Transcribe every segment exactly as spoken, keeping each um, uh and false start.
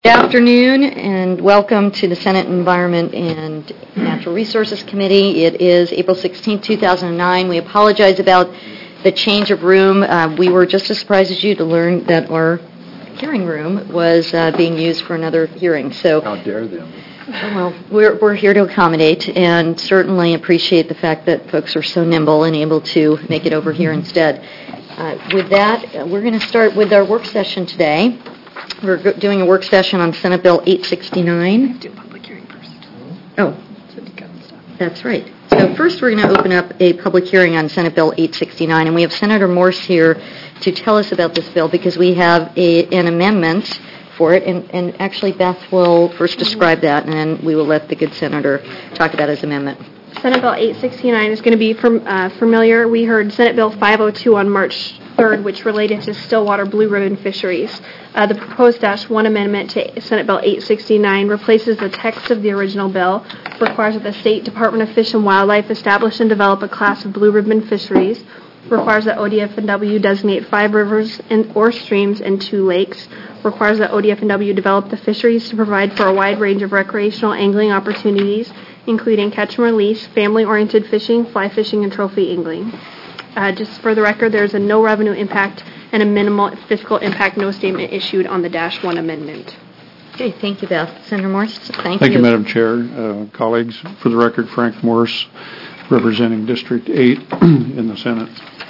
Good afternoon and welcome to the Senate Environment and Natural Resources Committee. It is April sixteenth, two thousand nine. We apologize about the change of room. Uh, we were just as surprised as you to learn that our hearing room was uh, being used for another hearing. So, how dare them? Well, we're, we're here to accommodate and certainly appreciate the fact that folks are so nimble and able to make it over here instead. Uh, with that, uh, we're going to start with our work session today. We're go- doing a work session on Senate Bill eight sixty-nine. Do a public hearing first. Oh, So to cut stuff. that's right. So first we're going to open up a public hearing on Senate Bill eight sixty-nine, and we have Senator Morse here to tell us about this bill because we have a, an amendment for it, and, and actually Beth will first describe that, and then we will let the good senator talk about his amendment. Senate Bill eight sixty-nine is going to be from, uh, familiar. We heard Senate Bill five oh two on March third, which related to Stillwater Blue Ribbon Fisheries. Uh, the proposed Dash one amendment to Senate Bill eight sixty-nine replaces the text of the original bill, requires that the State Department of Fish and Wildlife establish and develop a class of blue ribbon fisheries, requires that O D F and W designate five rivers and, or streams and two lakes, requires that O D F and W develop the fisheries to provide for a wide range of recreational angling opportunities, including catch and release, family-oriented fishing, fly fishing, and trophy angling. Uh, just for the record, there's a no revenue impact and a minimal fiscal impact no statement issued on the Dash one amendment. Okay, thank you, Beth. Senator Morse, thank, Thank you. you, Madam Chair. Uh, colleagues, for the record, Frank Morse, representing District eight in the Senate.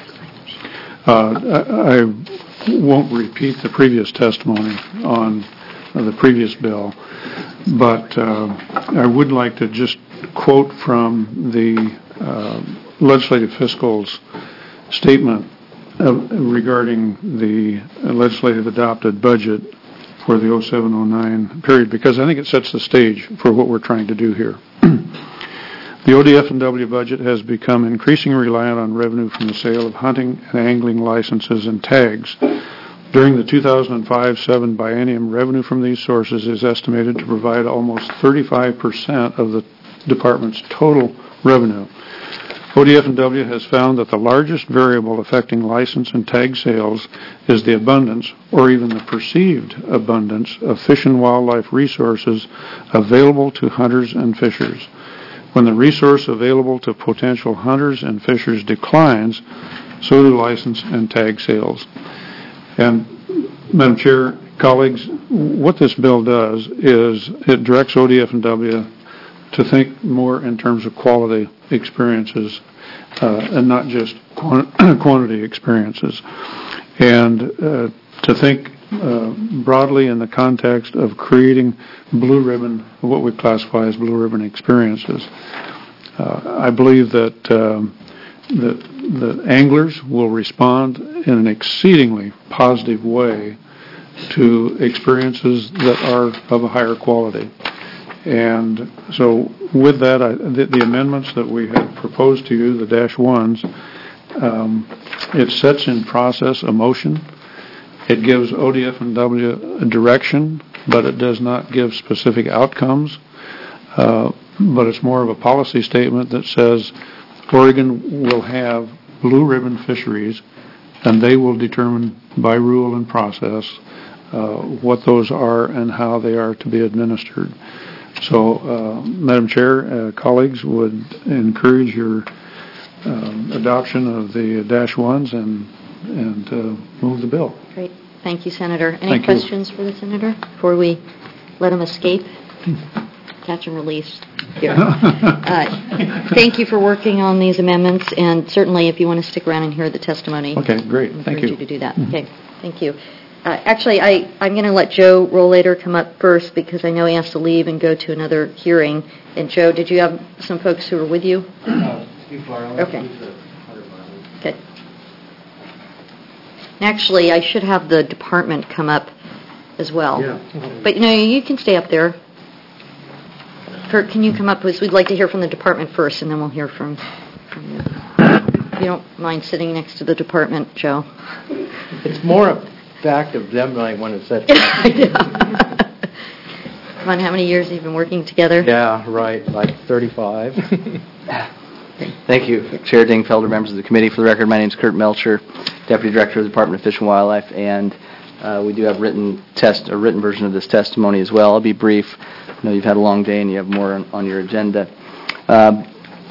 Uh, I, I won't repeat the previous testimony on uh, the previous bill, but uh, I would like to just quote from the uh, legislative fiscal's statement uh, regarding the legislative adopted budget for the oh seven oh nine period, because I think it sets the stage for what we're trying to do here. The O D F and W budget has become increasingly reliant on revenue from the sale of hunting and angling licenses and tags. During the two thousand five seven biennium, revenue from these sources is estimated to provide almost thirty-five percent of the department's total revenue. O D F and W has found that the largest variable affecting license and tag sales is the abundance, or even the perceived abundance, of fish and wildlife resources available to hunters and fishers. When the resource available to potential hunters and fishers declines, so do license and tag sales. And, Madam Chair, colleagues, what this bill does is it directs O D F and W to think more in terms of quality experiences uh, and not just quantity experiences, and uh, to think uh, broadly in the context of creating blue ribbon, what we classify as blue ribbon experiences. Uh, I believe that um, the, the anglers will respond in an exceedingly positive way to experiences that are of a higher quality. And so with that, I, the, the amendments that we had proposed to you, the dash ones, um, it sets in process a motion. It gives O D F and W a direction, but it does not give specific outcomes. Uh, but it's more of a policy statement that says Oregon will have blue ribbon fisheries, and they will determine by rule and process uh, what those are and how they are to be administered. So, uh, Madam Chair, uh, colleagues would encourage your um, adoption of the dash ones and and uh, move the bill. Great. Thank you, Senator. Any Thank questions you. for the Senator before we let him escape? Catch and release. Here. uh, thank you for working on these amendments, and certainly if you want to stick around and hear the testimony. Okay, great. I Thank encourage you. you to do that. Mm-hmm. Okay, thank you. Uh, actually, I, I'm going to let Joe Rollator come up first because I know he has to leave and go to another hearing. And Joe, did you have some folks who were with you? No, Steve Farrell. Okay. Okay. Actually, I should have the department come up as well. Yeah. But, you know, you can stay up there. Kurt, can you come up? Because we'd like to hear from the department first, and then we'll hear from, from you. If you don't mind sitting next to the department, Joe. It's more a fact of them might want to set. Come on, how many years have you been working together? Yeah, right, like thirty-five. Thank you, Chair Dingfelder, members of the committee. For the record, my name is Kurt Melcher, Deputy Director of the Department of Fish and Wildlife, and Uh, we do have written test, a written version of this testimony as well. I'll be brief. I know you've had a long day and you have more on, on your agenda. Uh,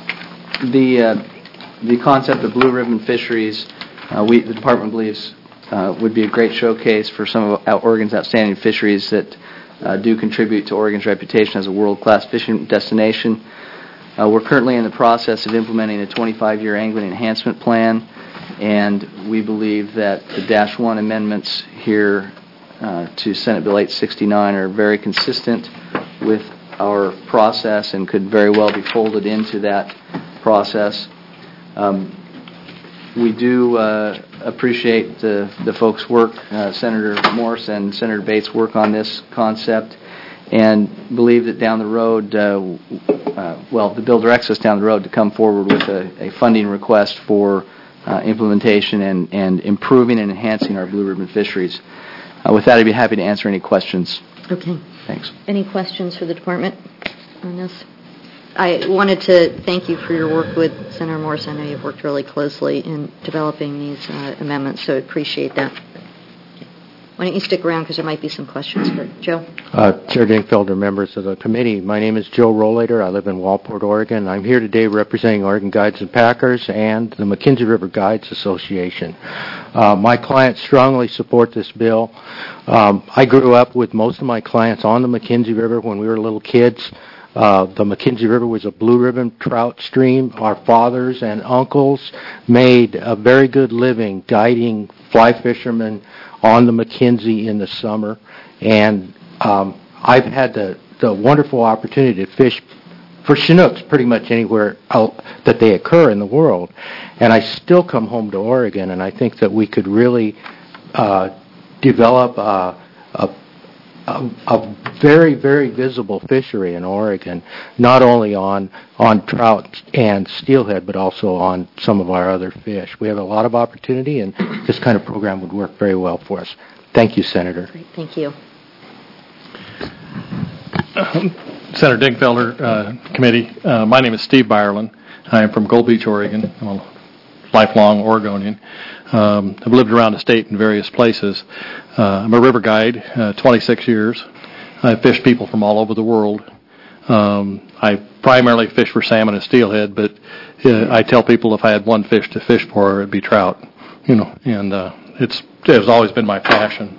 the uh, the concept of blue ribbon fisheries, uh, we the department believes uh, would be a great showcase for some of Oregon's outstanding fisheries that uh, do contribute to Oregon's reputation as a world-class fishing destination. Uh, we're currently in the process of implementing a twenty-five year angling enhancement plan, and we believe that the Dash one amendments here uh, to Senate Bill eight sixty-nine are very consistent with our process and could very well be folded into that process. Um, we do uh, appreciate the, the folks' work, uh, Senator Morse and Senator Bates' work on this concept, and believe that down the road, uh, uh, well, the bill directs us down the road to come forward with a, a funding request for uh, implementation and, and improving and enhancing our blue ribbon fisheries. Uh, with that, I'd be happy to answer any questions. Okay. Thanks. Any questions for the department on this? I wanted to thank you for your work with Senator Morse. I know you've worked really closely in developing these uh, amendments, so I appreciate that. Why don't you stick around because there might be some questions for Joe. Uh, Chair Dinkfelder, members of the committee, my name is Joe Rollator. I live in Walport, Oregon. I'm here today representing Oregon Guides and Packers and the McKenzie River Guides Association. Uh, my clients strongly support this bill. Um, I grew up with most of my clients on the McKenzie River when we were little kids. Uh, the McKenzie River was a blue ribbon trout stream. Our fathers and uncles made a very good living guiding fly fishermen on the McKenzie in the summer, and um, I've had the, the wonderful opportunity to fish for Chinooks pretty much anywhere out that they occur in the world, and I still come home to Oregon, and I think that we could really uh, develop a, a, a, a very, very visible fishery in Oregon, not only on, on trout and steelhead, but also on some of our other fish. We have a lot of opportunity, and this kind of program would work very well for us. Thank you, Senator. Great, thank you. Um, Senator Dinkfelder, uh, committee, uh, my name is Steve Byerlin. I am from Gold Beach, Oregon. I'm a lifelong Oregonian. Um, I've lived around the state in various places. Uh, I'm a river guide, uh, twenty-six years. I've fished people from all over the world. Um, I primarily fish for salmon and steelhead, but uh, I tell people if I had one fish to fish for, it'd be trout. You know, and uh, it's it's always been my passion.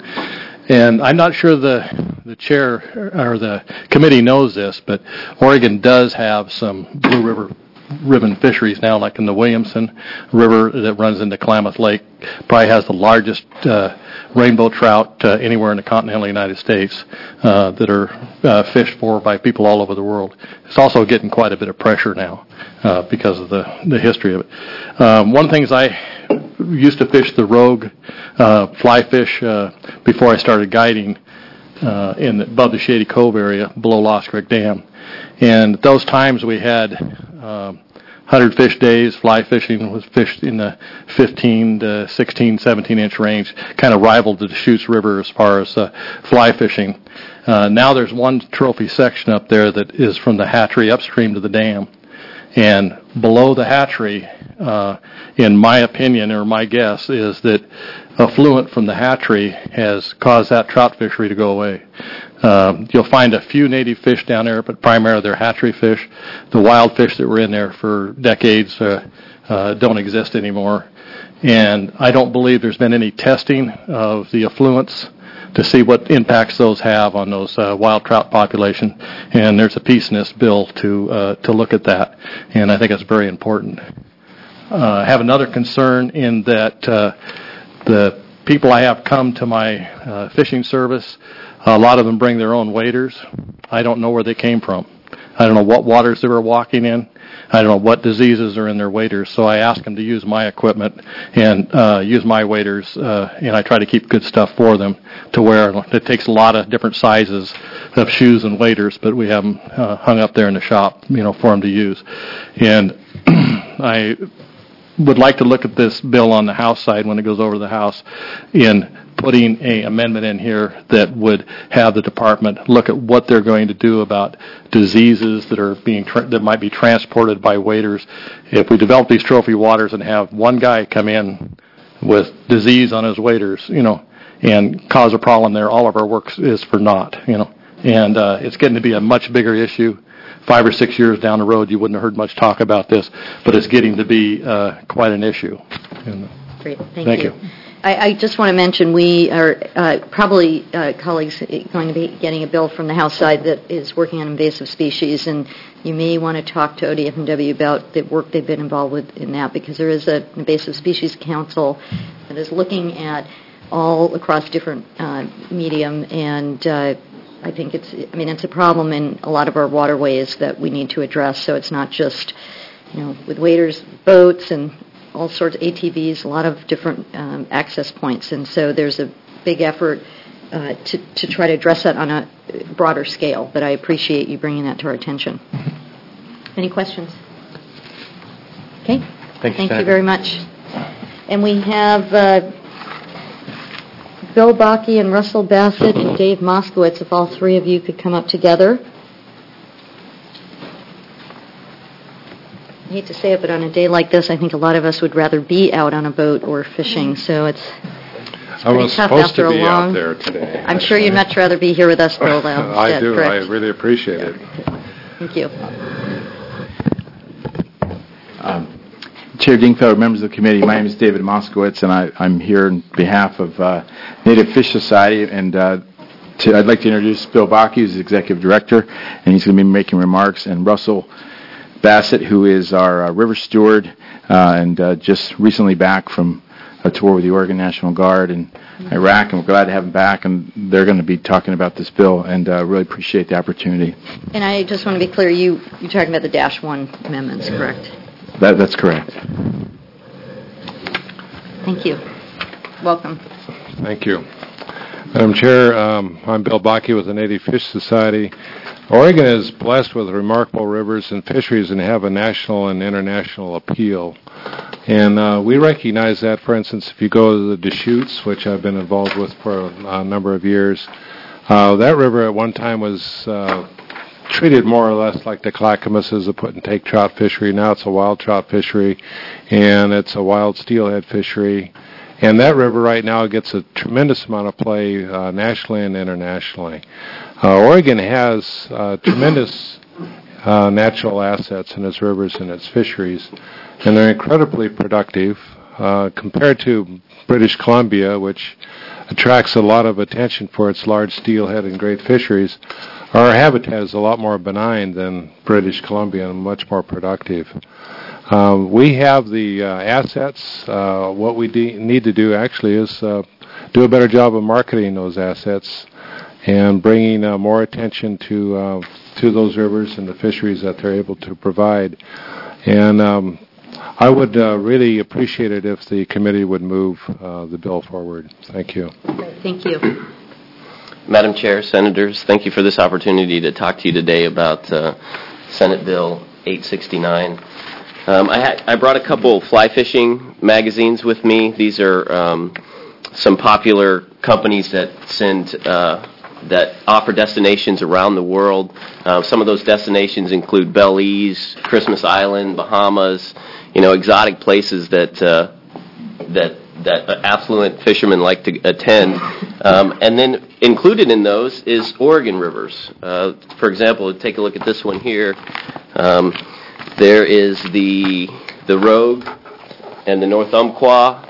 And I'm not sure the the chair or the committee knows this, but Oregon does have some blue river ribbon fisheries now, like in the Williamson River that runs into Klamath Lake. Probably has the largest uh, rainbow trout uh, anywhere in the continental United States uh, that are uh, fished for by people all over the world. It's also getting quite a bit of pressure now uh, because of the, the history of it. Um, one of the things I used to fish the rogue uh, fly fish uh, before I started guiding uh, in the, above the Shady Cove area below Lost Creek Dam. And at those times we had um, one hundred fish days. Fly fishing was fished in the fifteen to sixteen, seventeen inch range, kind of rivaled the Deschutes River as far as uh, fly fishing. Uh, now there's one trophy section up there that is from the hatchery upstream to the dam. And below the hatchery, uh, in my opinion or my guess, is that effluent from the hatchery has caused that trout fishery to go away. Um, you'll find a few native fish down there, but primarily they're hatchery fish. The wild fish that were in there for decades uh, uh, don't exist anymore. And I don't believe there's been any testing of the effluents to see what impacts those have on those uh, wild trout population. And there's a piece in this bill to uh, to look at that, and I think it's very important. Uh, I have another concern in that uh, the people I have come to my uh, fishing service, a lot of them bring their own waders. I don't know where they came from. I don't know what waters they were walking in. I don't know what diseases are in their waders. So I ask them to use my equipment and uh, use my waders, uh, and I try to keep good stuff for them to wear. It takes a lot of different sizes of shoes and waders, but we have them uh, hung up there in the shop, you know, for them to use. And I would like to look at this bill on the House side when it goes over to the House in putting a amendment in here that would have the department look at what they're going to do about diseases that are being tra- that might be transported by waders. If we develop these trophy waters and have one guy come in with disease on his waders, you know, and cause a problem there, all of our work is for naught, you know. And uh, it's getting to be a much bigger issue. Five or six years down the road, you wouldn't have heard much talk about this, but it's getting to be uh, quite an issue. And, Great, thank, thank you. you. I, I just want to mention we are uh, probably, uh, colleagues, going to be getting a bill from the House side that is working on invasive species, and you may want to talk to O D F and W about the work they've been involved with in that, because there is an invasive species council that is looking at all across different uh, medium, and uh, I think it's, I mean, it's a problem in a lot of our waterways that we need to address, so it's not just, you know, with waders, boats, and all sorts of A T Vs, a lot of different um, access points, and so there's a big effort uh, to, to try to address that on a broader scale, but I appreciate you bringing that to our attention. Any questions? Okay. Thank you, Thank you Senator. very much. And we have uh, Bill Bakke and Russell Bassett and Dave Moskowitz, if all three of you could come up together. I hate to say it, but on a day like this, I think a lot of us would rather be out on a boat or fishing, so it's, it's I pretty was tough supposed after to a be long... out there today. I'm sure you'd much rather be here with us, Bill, though. I instead, do. correct? I really appreciate it. Thank you. Um, Chair Dingfelder, members of the committee, my name is David Moskowitz, and I, I'm here on behalf of uh, Native Fish Society, and uh, to, I'd like to introduce Bill Bakke, who's the executive director, and he's going to be making remarks, and Russell Bassett, who is our uh, river steward, uh, and uh, just recently back from a tour with the Oregon National Guard in Iraq, and we're glad to have him back, and they're going to be talking about this bill, and uh, really appreciate the opportunity. And I just want to be clear, you, you're talking about the Dash one amendments, correct? That, that's correct. Thank you. Welcome. Thank you. Madam Chair, um, I'm Bill Bakke with the Native Fish Society. Oregon is blessed with remarkable rivers and fisheries and have a national and international appeal. And uh, we recognize that, for instance, if you go to the Deschutes, which I've been involved with for a, a number of years, uh, that river at one time was uh, treated more or less like the Clackamas as a put-and-take trout fishery. Now it's a wild trout fishery, and it's a wild steelhead fishery. And that river right now gets a tremendous amount of play uh, nationally and internationally. Uh, Oregon has uh, tremendous uh, natural assets in its rivers and its fisheries, and they're incredibly productive uh, compared to British Columbia, which attracts a lot of attention for its large steelhead and great fisheries. Our habitat is a lot more benign than British Columbia and much more productive. Um, we have the uh, assets. Uh, what we de- need to do actually is uh, do a better job of marketing those assets and bringing uh, more attention to uh, to those rivers and the fisheries that they're able to provide. And um, I would uh, really appreciate it if the committee would move uh, the bill forward. Thank you. Thank you. Madam Chair, Senators, thank you for this opportunity to talk to you today about uh, Senate Bill eight sixty-nine. Um, I, had, I brought a couple fly fishing magazines with me. These are um, some popular companies that send uh, that offer destinations around the world. Uh, some of those destinations include Belize, Christmas Island, Bahamas, you know, exotic places that uh, that that affluent fishermen like to attend. Um, and then included in those is Oregon rivers. Uh, for example, take a look at this one here. Um, there is the the Rogue and the North Umpqua,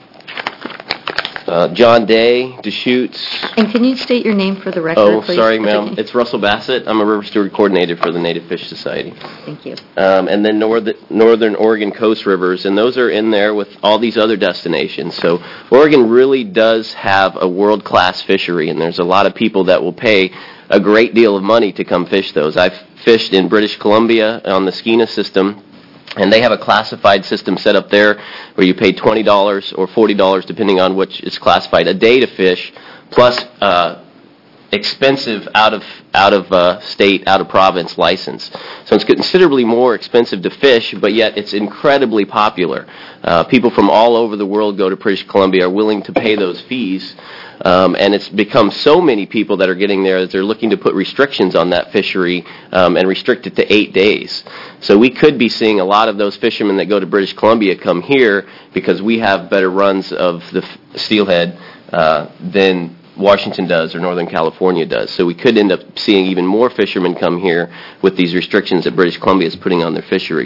uh, John Day, Deschutes. And can you state your name for the record, Oh, please? sorry, ma'am. It's Russell Bassett. I'm a River Steward Coordinator for the Native Fish Society. Thank you. Um, and then north, Northern Oregon Coast Rivers, and those are in there with all these other destinations. So Oregon really does have a world-class fishery, and there's a lot of people that will pay a great deal of money to come fish those. I've fished in British Columbia on the Skeena system, and they have a classified system set up there where you pay twenty dollars or forty dollars, depending on which is classified, a day to fish, plus uh, expensive out of out of uh, state, out of province license. So it's considerably more expensive to fish, but yet it's incredibly popular. Uh, people from all over the world go to British Columbia, are willing to pay those fees. Um, and it's become so many people that are getting there that they're looking to put restrictions on that fishery um, and restrict it to eight days. So we could be seeing a lot of those fishermen that go to British Columbia come here because we have better runs of the f- steelhead uh, than Washington does or Northern California does. So we could end up seeing even more fishermen come here with these restrictions that British Columbia is putting on their fishery.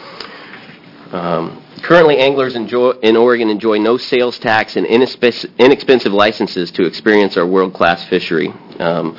Um, currently, anglers enjoy, in Oregon enjoy no sales tax and inexpensive, inexpensive licenses to experience our world-class fishery. Um,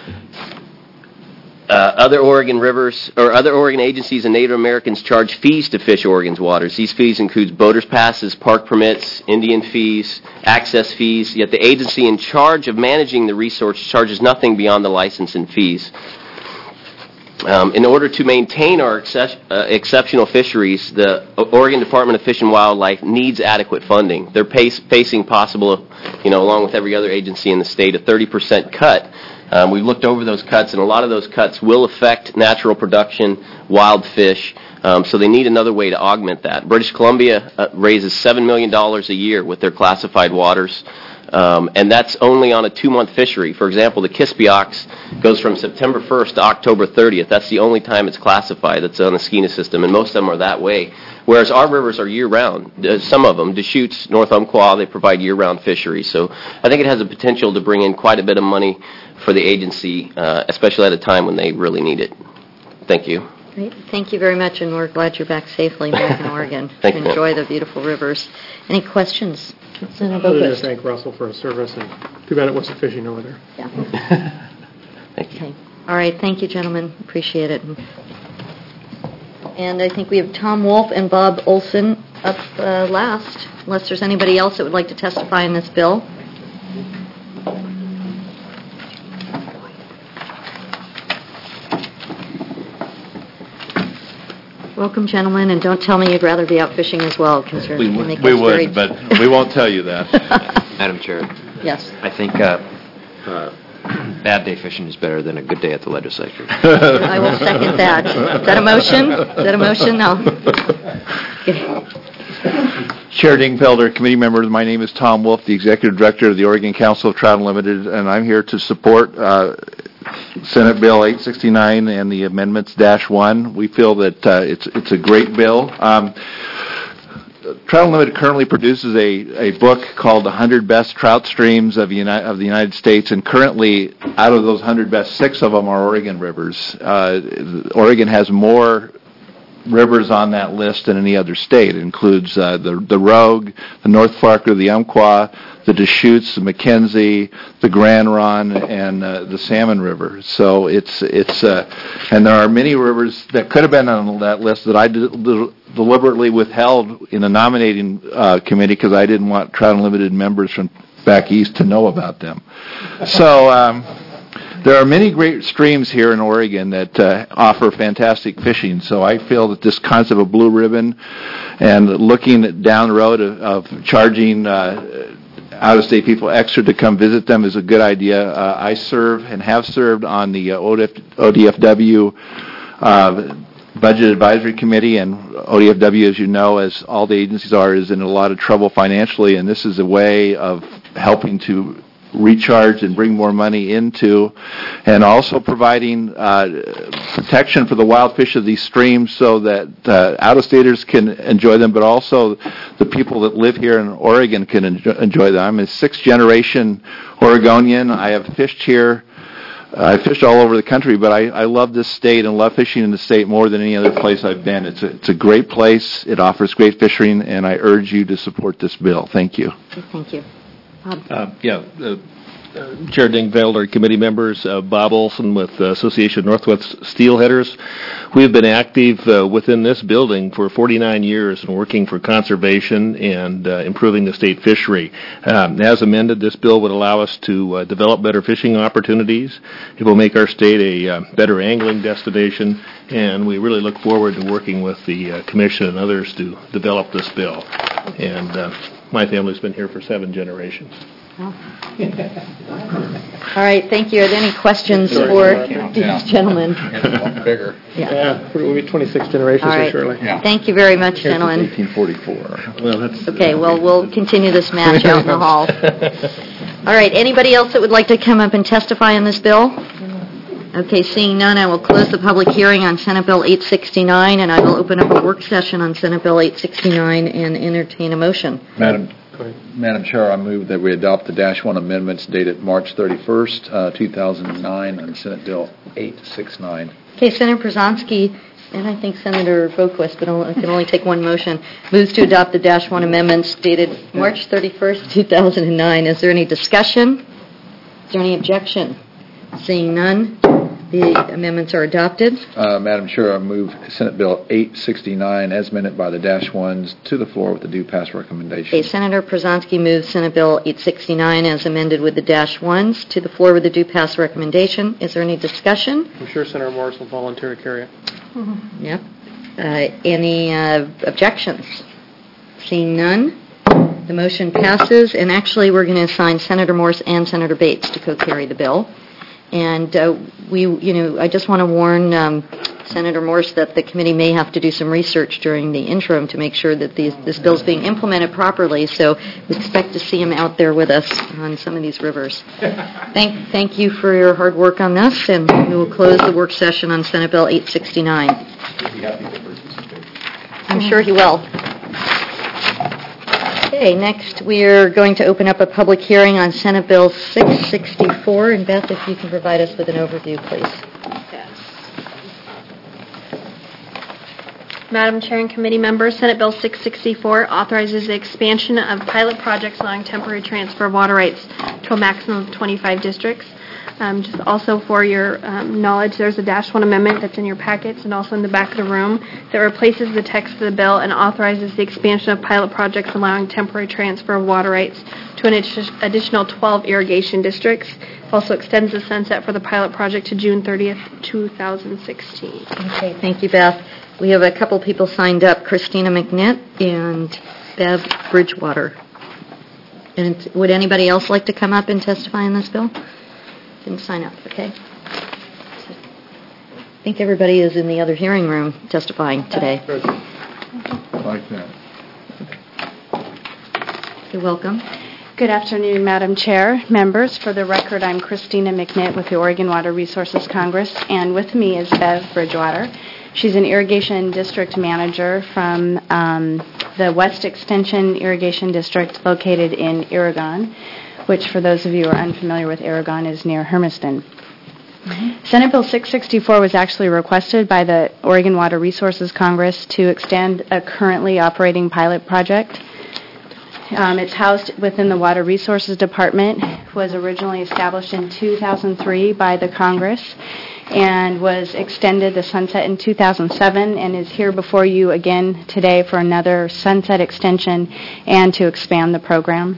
Uh, other Oregon rivers or other Oregon agencies and Native Americans charge fees to fish Oregon's waters. These fees include boaters' passes, park permits, Indian fees, access fees, yet the agency in charge of managing the resource charges nothing beyond the license and fees. Um, in order to maintain our excep- uh, exceptional fisheries, the Oregon Department of Fish and Wildlife needs adequate funding. They're pace- facing possible, you know, along with every other agency in the state, a thirty percent cut. Um, we've looked over those cuts, and a lot of those cuts will affect natural production, wild fish, um, so they need another way to augment that. British Columbia uh, raises seven million dollars a year with their classified waters, um, and that's only on a two-month fishery. For example, the Kispiox goes from September first to October thirtieth. That's the only time it's classified. That's on the Skeena system, and most of them are that way. Whereas our rivers are year-round. Uh, some of them, Deschutes, North Umpqua, they provide year-round fisheries. So I think it has the potential to bring in quite a bit of money for the agency, uh, especially at a time when they really need it. Thank you. Great. Thank you very much, and we're glad you're back safely back in Oregon. Thank you. Enjoy the beautiful rivers. Any questions? Other than to thank Russell for his service, and too bad it wasn't fishing over there. Yeah. Thank you. Okay. All right. Thank you, gentlemen. Appreciate it. And I think we have Tom Wolf and Bob Olson up uh, last, unless there's anybody else that would like to testify in this bill. Welcome, gentlemen, and don't tell me you'd rather be out fishing as well, because you're We, you would, make we us very- would, but we won't tell you that. Madam Chair, Yes. I think uh, uh, bad day fishing is better than a good day at the legislature. I will second that. Is that a motion? Is that a motion? No. Okay. Chair Dingfelder, committee members, my name is Tom Wolf, the Executive Director of the Oregon Council of Trout Unlimited, and I'm here to support uh, Senate Bill eight sixty-nine and the amendments dash one. We feel that uh, it's it's a great bill. Um, Trout Unlimited currently produces a, a book called one hundred Best Trout Streams of, Uni- of the United States, and currently, out of those one hundred best, six of them are Oregon rivers. Uh, Oregon has more rivers on that list than any other state. It includes uh, the the Rogue, the North Forker, the Umpqua, the Deschutes, the McKenzie, the Grand Ron, and uh, the Salmon River. So it's it's uh, and there are many rivers that could have been on that list that I did, did, deliberately withheld in the nominating uh, committee because I didn't want Trout Unlimited members from back east to know about them. So. Um, There are many great streams here in Oregon that uh, offer fantastic fishing, so I feel that this concept of blue ribbon and looking down the road of, of charging uh, out-of-state people extra to come visit them is a good idea. Uh, I serve and have served on the uh, O D F W uh, Budget Advisory Committee, and O D F W, as you know, as all the agencies are, is in a lot of trouble financially, and this is a way of helping to recharge and bring more money into, and also providing uh, protection for the wild fish of these streams so that uh, out-of-staters can enjoy them, but also the people that live here in Oregon can enjoy, enjoy them. I'm a sixth-generation Oregonian. I have fished here. Uh, I fished all over the country, but I, I love this state and love fishing in the state more than any other place I've been. It's a, it's a great place. It offers great fishing, and I urge you to support this bill. Thank you. Thank you. Bob. Uh, yeah, uh, uh, Chair Dingfelder, committee members, uh, Bob Olson with the Association of Northwest Steelheaders. We have been active uh, within this building for forty-nine years and working for conservation and uh, improving the state fishery. Um, as amended, this bill would allow us to uh, develop better fishing opportunities. It will make our state a uh, better angling destination, and we really look forward to working with the uh, Commission and others to develop this bill. And uh, my family's been here for seven generations. Oh. All right, thank you. Are there any questions for these gentlemen? Bigger. Yeah. Yeah, we'll be twenty-six generations All here right. shortly. Yeah. Thank you very much, gentlemen. eighteen forty-four. Well, that's Okay, well, we'll continue this match out in the hall. All right, anybody else that would like to come up and testify on this bill? Okay, seeing none, I will close the public hearing on Senate Bill eight sixty-nine, and I will open up a work session on Senate Bill eight sixty-nine and entertain a motion. Madam Go ahead. Madam Chair, I move that we adopt the Dash one amendments dated March thirty-first, uh, two thousand nine on Senate Bill eight sixty-nine. Okay, Senator Przanski, and I think Senator Boquist, but only, can only take one motion, moves to adopt the Dash one amendments dated March thirty-first, two thousand nine. Is there any discussion? Is there any objection? Seeing none, the amendments are adopted. Uh, Madam Chair, I move Senate Bill eight sixty-nine as amended by the Dash ones to the floor with the due pass recommendation. Okay, Senator Przanski moves Senate Bill eight sixty-nine as amended with the Dash ones to the floor with the due pass recommendation. Is there any discussion? I'm sure Senator Morris will volunteer to carry it. Mm-hmm. Yep. Uh, any uh, objections? Seeing none, the motion passes. And actually, we're going to assign Senator Morse and Senator Bates to co-carry the bill. And uh, we, you know, I just want to warn um, Senator Morse that the committee may have to do some research during the interim to make sure that these, this bill is being implemented properly. So we expect to see him out there with us on some of these rivers. Thank, thank you for your hard work on this, and we will close the work session on Senate Bill eight sixty-nine. I'm sure he will. Okay, next we're going to open up a public hearing on Senate Bill six sixty-four. And Beth, if you can provide us with an overview, please. Yes. Madam Chair and committee members, Senate Bill six sixty-four authorizes the expansion of pilot projects allowing temporary transfer of water rights to a maximum of twenty-five districts. Um, just also for your um, knowledge, there's a Dash one amendment that's in your packets and also in the back of the room that replaces the text of the bill and authorizes the expansion of pilot projects allowing temporary transfer of water rights to an additional twelve irrigation districts. Also extends the sunset for the pilot project to June thirtieth, two thousand sixteen. Okay, thank you, Beth. We have a couple people signed up, Christina McNitt and Bev Bridgewater. And would anybody else like to come up and testify on this bill? Didn't sign up, okay. I think everybody is in the other hearing room testifying today. Like that. You're welcome. Good afternoon, Madam Chair, members. For the record, I'm Christina McNitt with the Oregon Water Resources Congress, and with me is Bev Bridgewater. She's an irrigation district manager from um, the West Extension Irrigation District located in Aragon, which, for those of you who are unfamiliar with Aragon, is near Hermiston. Mm-hmm. Senate Bill six sixty-four was actually requested by the Oregon Water Resources Congress to extend a currently operating pilot project. Um, it's housed within the Water Resources Department, was originally established in two thousand three by the Congress, and was extended the sunset in two thousand seven, and is here before you again today for another sunset extension and to expand the program.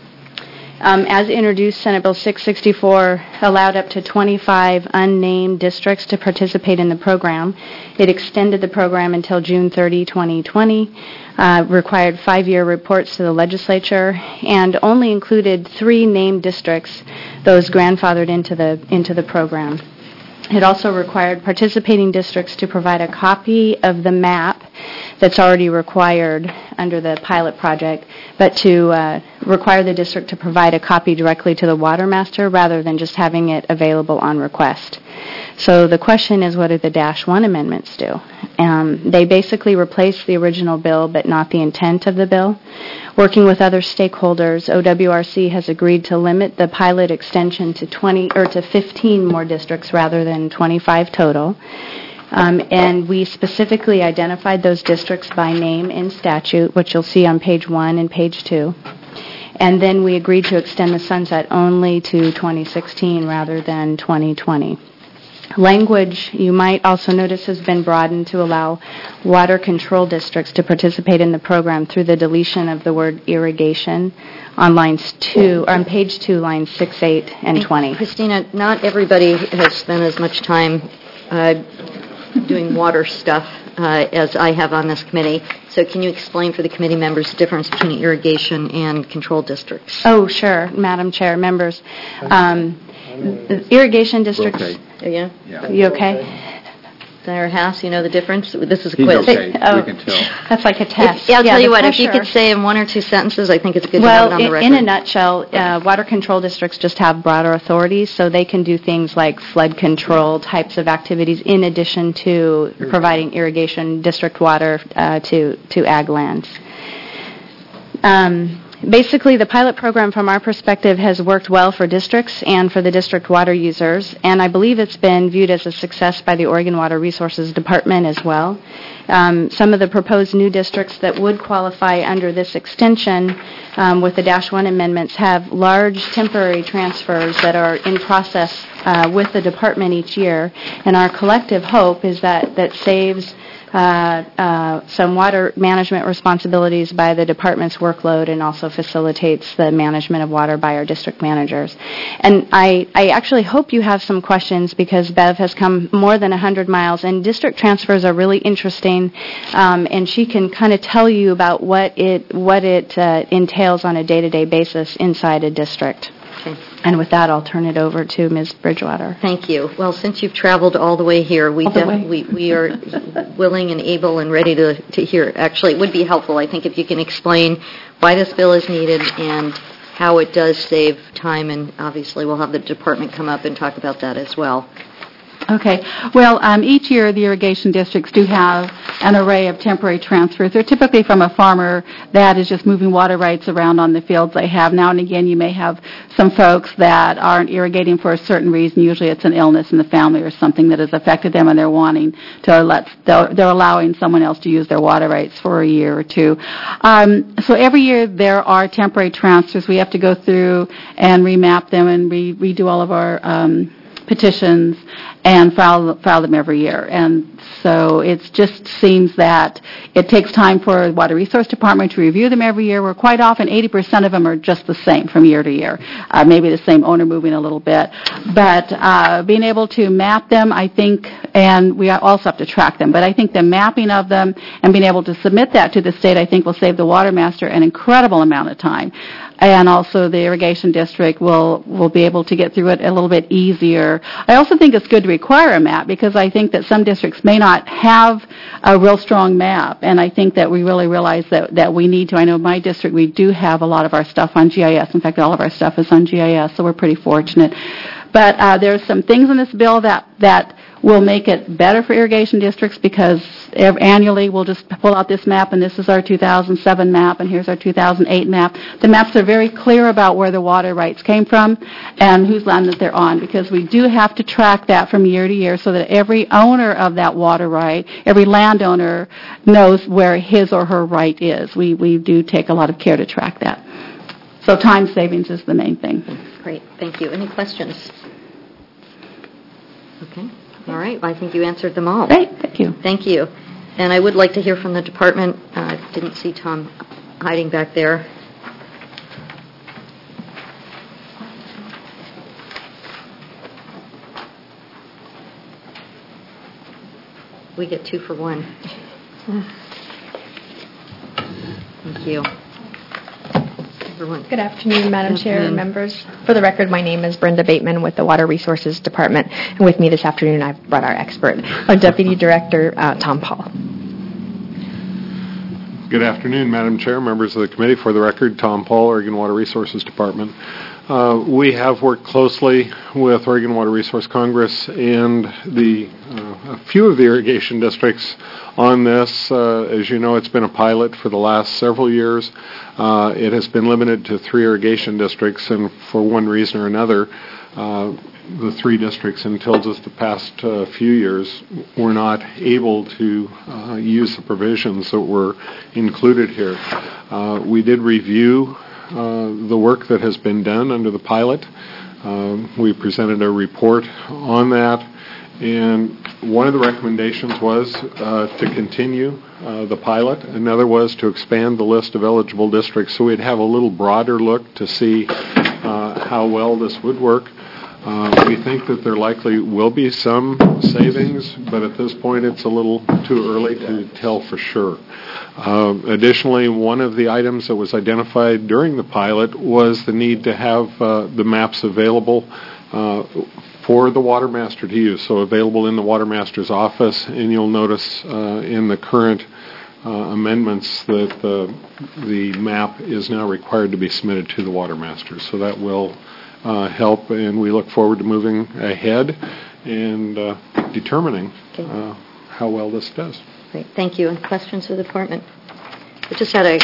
Um, as introduced, Senate Bill six sixty-four allowed up to twenty-five unnamed districts to participate in the program. It extended the program until June thirtieth, twenty twenty, uh, required five-year reports to the legislature, and only included three named districts, those grandfathered into the into the program. It also required participating districts to provide a copy of the map that's already required under the pilot project, but to uh, require the district to provide a copy directly to the water master rather than just having it available on request. So the question is, what do the Dash one amendments do? Um, they basically replace the original bill, but not the intent of the bill. Working with other stakeholders, O W R C has agreed to limit the pilot extension to twenty or to fifteen more districts rather than twenty-five total. Um, and we specifically identified those districts by name in statute, which you'll see on page one and page two. And then we agreed to extend the sunset only to twenty sixteen rather than twenty twenty. Language, you might also notice, has been broadened to allow water control districts to participate in the program through the deletion of the word irrigation on lines two, or on page two, lines six, eight, and twenty. Christina, not everybody has spent as much time uh, doing water stuff uh, as I have on this committee. So can you explain for the committee members the difference between irrigation and control districts? Oh, sure, Madam Chair, members. Um, the irrigation districts... Okay. Oh, yeah? Yeah. You okay? Senator Haas, you know the difference? This is a He's quiz. okay. Oh, We can tell. That's like a test. If, yeah, I'll yeah, tell you the what, if you pressure- could say in one or two sentences, I think it's good well, to have it on the record. in a nutshell, uh, water control districts just have broader authorities, so they can do things like flood control types of activities in addition to providing irrigation district water uh, to, to ag lands. Um, basically, the pilot program, from our perspective, has worked well for districts and for the district water users, and I believe it's been viewed as a success by the Oregon Water Resources Department as well. Um, some of the proposed new districts that would qualify under this extension um, with the Dash one amendments have large temporary transfers that are in process uh, with the department each year, and our collective hope is that that saves Uh, uh, some water management responsibilities by the department's workload and also facilitates the management of water by our district managers. And I, I actually hope you have some questions because Bev has come more than one hundred miles, and district transfers are really interesting, um, and she can kind of tell you about what it, what it uh, entails on a day-to-day basis inside a district. Okay. And with that, I'll turn it over to Miz Bridgewater. Thank you. Well, since you've traveled all the way here, we All the def- way. we, we are willing and able and ready to, to hear. Actually, it would be helpful, I think, if you can explain why this bill is needed and how it does save time, and obviously we'll have the department come up and talk about that as well. Okay. Well, um, each year the irrigation districts do have an array of temporary transfers. They're typically from a farmer that is just moving water rights around on the fields they have. Now and again you may have some folks that aren't irrigating for a certain reason. Usually it's an illness in the family or something that has affected them, and they're wanting to let, they're, they're allowing someone else to use their water rights for a year or two. Um, so every year there are temporary transfers. We have to go through and remap them and re- redo all of our um, petitions and file file them every year. And so it just seems that it takes time for the Water Resource Department to review them every year, where quite often eighty percent of them are just the same from year to year, uh, maybe the same owner moving a little bit. But uh, being able to map them, I think, and we also have to track them, but I think the mapping of them and being able to submit that to the state, I think, will save the water master an incredible amount of time. And also the irrigation district will, will be able to get through it a little bit easier. I also think it's good to require a map, because I think that some districts may not have a real strong map, and I think that we really realize that, that we need to. I know in my district we do have a lot of our stuff on G I S. In fact, all of our stuff is on G I S, so we're pretty fortunate. But uh, there's some things in this bill that, that will make it better for irrigation districts, because annually we'll just pull out this map, and this is our two thousand seven map, and here's our two thousand eight map. The maps are very clear about where the water rights came from and whose land that they're on, because we do have to track that from year to year so that every owner of that water right, every landowner knows where his or her right is. We, we do take a lot of care to track that. So time savings is the main thing. Great. Thank you. Any questions? Okay. All right. Well, I think you answered them all. Great. Thank you. Thank you. And I would like to hear from the department. I uh, didn't see Tom hiding back there. We get two for one. Thank you. Everyone. Good afternoon, Madam Good Chair, afternoon. members. For the record, my name is Brenda Bateman with the Water Resources Department, and with me this afternoon I've brought our expert, our Deputy Director, uh, Tom Paul. Good afternoon, Madam Chair, members of the committee. For the record, Tom Paul, Oregon Water Resources Department. Uh, we have worked closely with Oregon Water Resource Congress and the uh, a few of the irrigation districts on this. Uh, as you know, it's been a pilot for the last several years. Uh, it has been limited to three irrigation districts, and for one reason or another, uh, the three districts until just the past uh, few years were not able to uh, use the provisions that were included here. Uh, we did review uh, the work that has been done under the pilot. Um, we presented a report on that, and one of the recommendations was uh, to continue uh, the pilot. Another was to expand the list of eligible districts so we'd have a little broader look to see uh, how well this would work. Uh, we think that there likely will be some savings, but at this point it's a little too early to tell for sure. Uh, additionally, one of the items that was identified during the pilot was the need to have uh, the maps available uh, for the water master to use, so available in the water master's office, and you'll notice uh, in the current uh, amendments that the, the map is now required to be submitted to the water master, so that will Uh, help, and we look forward to moving ahead and uh, determining okay. uh, how well this does. Great. Thank you. And questions of the department? I just had a quick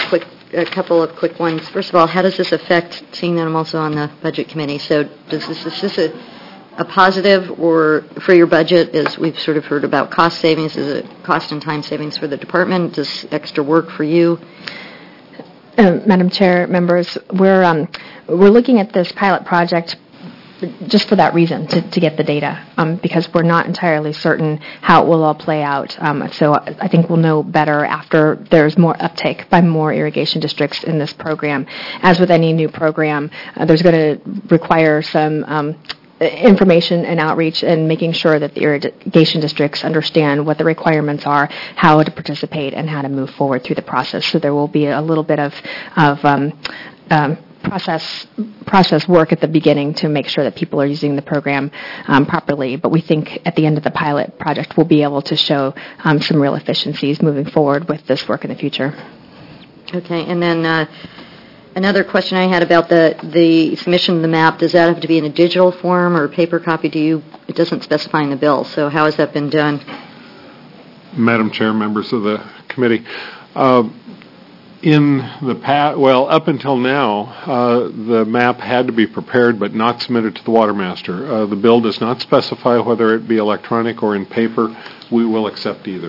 a couple of quick ones. First of all, how does this affect, seeing that I'm also on the Budget Committee, so does this, is this a, a positive or for your budget, as we've sort of heard about cost savings, is it cost and time savings for the department? Does extra work for you? Uh, Madam Chair, members, we're um, we're looking at this pilot project just for that reason, to, to get the data, um, because we're not entirely certain how it will all play out. Um, so I think we'll know better after there's more uptake by more irrigation districts in this program. As with any new program, uh, there's going to require some um, information and outreach and making sure that the irrigation districts understand what the requirements are, how to participate, and how to move forward through the process. So there will be a little bit of, of um, um, process process work at the beginning to make sure that people are using the program um, properly. But we think at the end of the pilot project, we'll be able to show um, some real efficiencies moving forward with this work in the future. Okay, and then uh, another question I had about the, the submission of the map, does that have to be in a digital form or a paper copy? Do you? It doesn't specify in the bill, so how has that been done? Madam Chair, members of the committee, uh, in the past, well, up until now, uh, the map had to be prepared but not submitted to the water master. Uh, the bill does not specify whether it be electronic or in paper. We will accept either.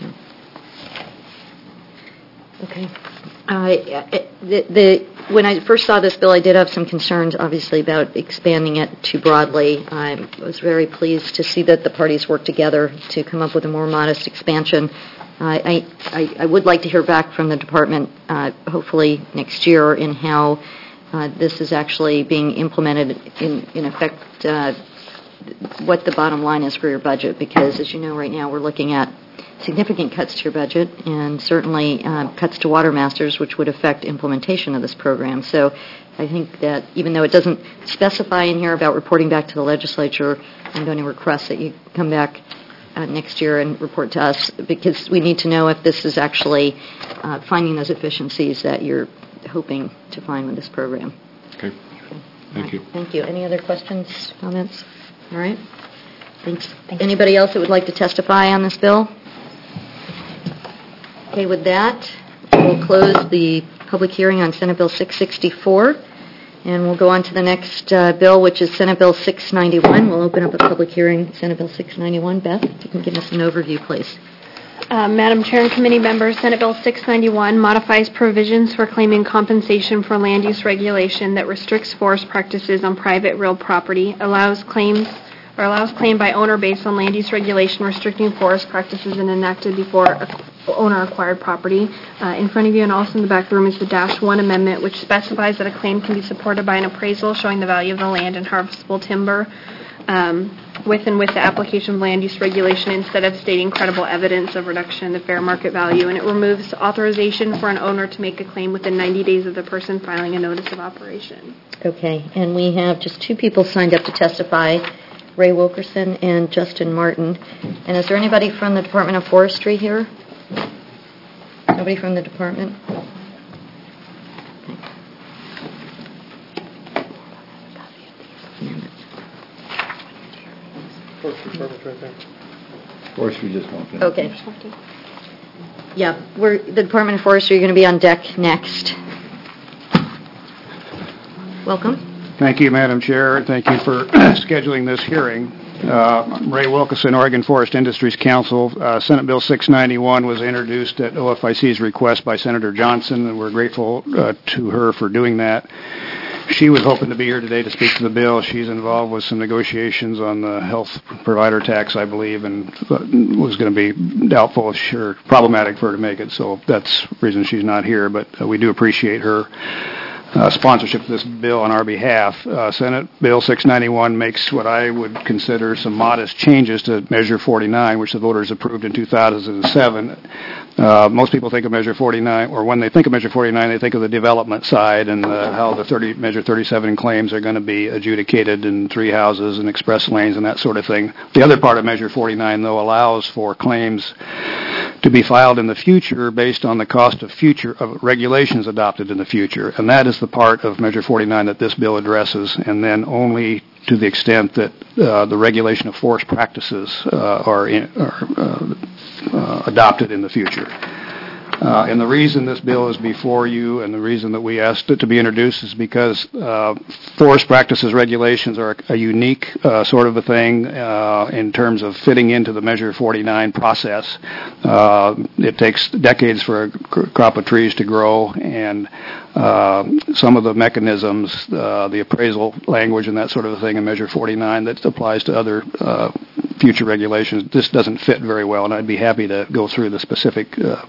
Okay. Uh, the, the, when I first saw this bill, I did have some concerns, obviously, about expanding it too broadly. I was very pleased to see that the parties worked together to come up with a more modest expansion. I, I, I would like to hear back from the department, uh, hopefully next year, in how uh, this is actually being implemented, in, in effect, uh, what the bottom line is for your budget, because as you know, right now we're looking at significant cuts to your budget and certainly uh, cuts to water masters, which would affect implementation of this program. So I think that even though it doesn't specify in here about reporting back to the legislature, I'm going to request that you come back Uh, next year and report to us, because we need to know if this is actually uh, finding those efficiencies that you're hoping to find with this program. Okay. Thank you. Thank you. Any other questions, comments? All right. Thanks. Anybody else that would like to testify on this bill? Okay, with that, we'll close the public hearing on Senate Bill six sixty-four. And we'll go on to the next uh, bill, which is Senate Bill six ninety-one. We'll open up a public hearing, Senate Bill six ninety-one. Beth, if you can give us an overview, please. Uh, Madam Chair and committee members, Senate Bill six ninety-one modifies provisions for claiming compensation for land use regulation that restricts forest practices on private real property, allows claims or allows claim by owner based on land use regulation restricting forest practices and enacted before owner acquired property. Uh, in front of you and also in the back room is the Dash one Amendment, which specifies that a claim can be supported by an appraisal showing the value of the land and harvestable timber um, with and with the application of land use regulation instead of stating credible evidence of reduction in the fair market value. And it removes authorization for an owner to make a claim within ninety days of the person filing a notice of operation. Okay, and we have just two people signed up to testify, Ray Wilkerson and Justin Martin. And is there anybody from the Department of Forestry here? Nobody from the department? Forestry just walked in. Okay. Yeah, we're, the Department of Forestry are going to be on deck next. Welcome. Thank you, Madam Chair. Thank you for scheduling this hearing. Uh, I'm Ray Wilkerson, Oregon Forest Industries Council. Uh, Senate Bill six ninety-one was introduced at O F I C's request by Senator Johnson, and we're grateful uh, to her for doing that. She was hoping to be here today to speak to the bill. She's involved with some negotiations on the health provider tax, I believe, and was going to be doubtful, sure, problematic for her to make it, so that's the reason she's not here, but uh, we do appreciate her Uh, sponsorship of this bill on our behalf. Uh, Senate Bill six ninety-one makes what I would consider some modest changes to Measure forty-nine, which the voters approved in two thousand seven. Uh, most people think of Measure forty-nine, or when they think of Measure forty-nine, they think of the development side and uh, how the thirty, Measure thirty-seven claims are going to be adjudicated in three houses and express lanes and that sort of thing. The other part of Measure forty-nine, though, allows for claims to be filed in the future based on the cost of future of regulations adopted in the future, and that is the part of Measure forty-nine that this bill addresses, and then only to the extent that uh, the regulation of forest practices uh, are, in, are uh, uh, adopted in the future. Uh, and the reason this bill is before you and the reason that we asked it to be introduced is because uh, forest practices regulations are a, a unique uh, sort of a thing uh, in terms of fitting into the Measure forty-nine process. Uh, it takes decades for a crop of trees to grow, and uh, some of the mechanisms, uh, the appraisal language and that sort of a thing in Measure forty-nine that applies to other uh, future regulations, this doesn't fit very well, and I'd be happy to go through the specific uh,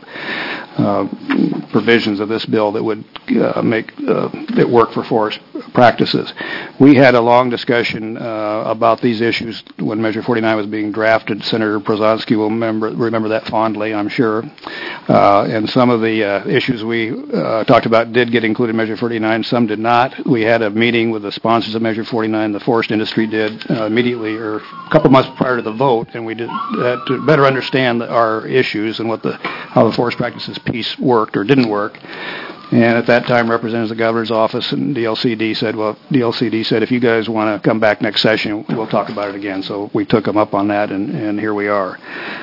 uh, provisions of this bill that would uh, make uh, it work for forest practices. We had a long discussion uh, about these issues when Measure forty-nine was being drafted. Senator Prozanski will remember, remember that fondly, I'm sure. Uh, and some of the uh, issues we uh, talked about did get included in Measure forty-nine, some did not. We had a meeting with the sponsors of Measure forty-nine, the forest industry did, uh, immediately, or a couple months prior to the vote, and we did that to better understand our issues and what the how the forest practices piece worked or didn't work. And at that time, representatives of the governor's office and D L C D said, well, D L C D said, if you guys want to come back next session, we'll talk about it again. So we took them up on that, and, and here we are.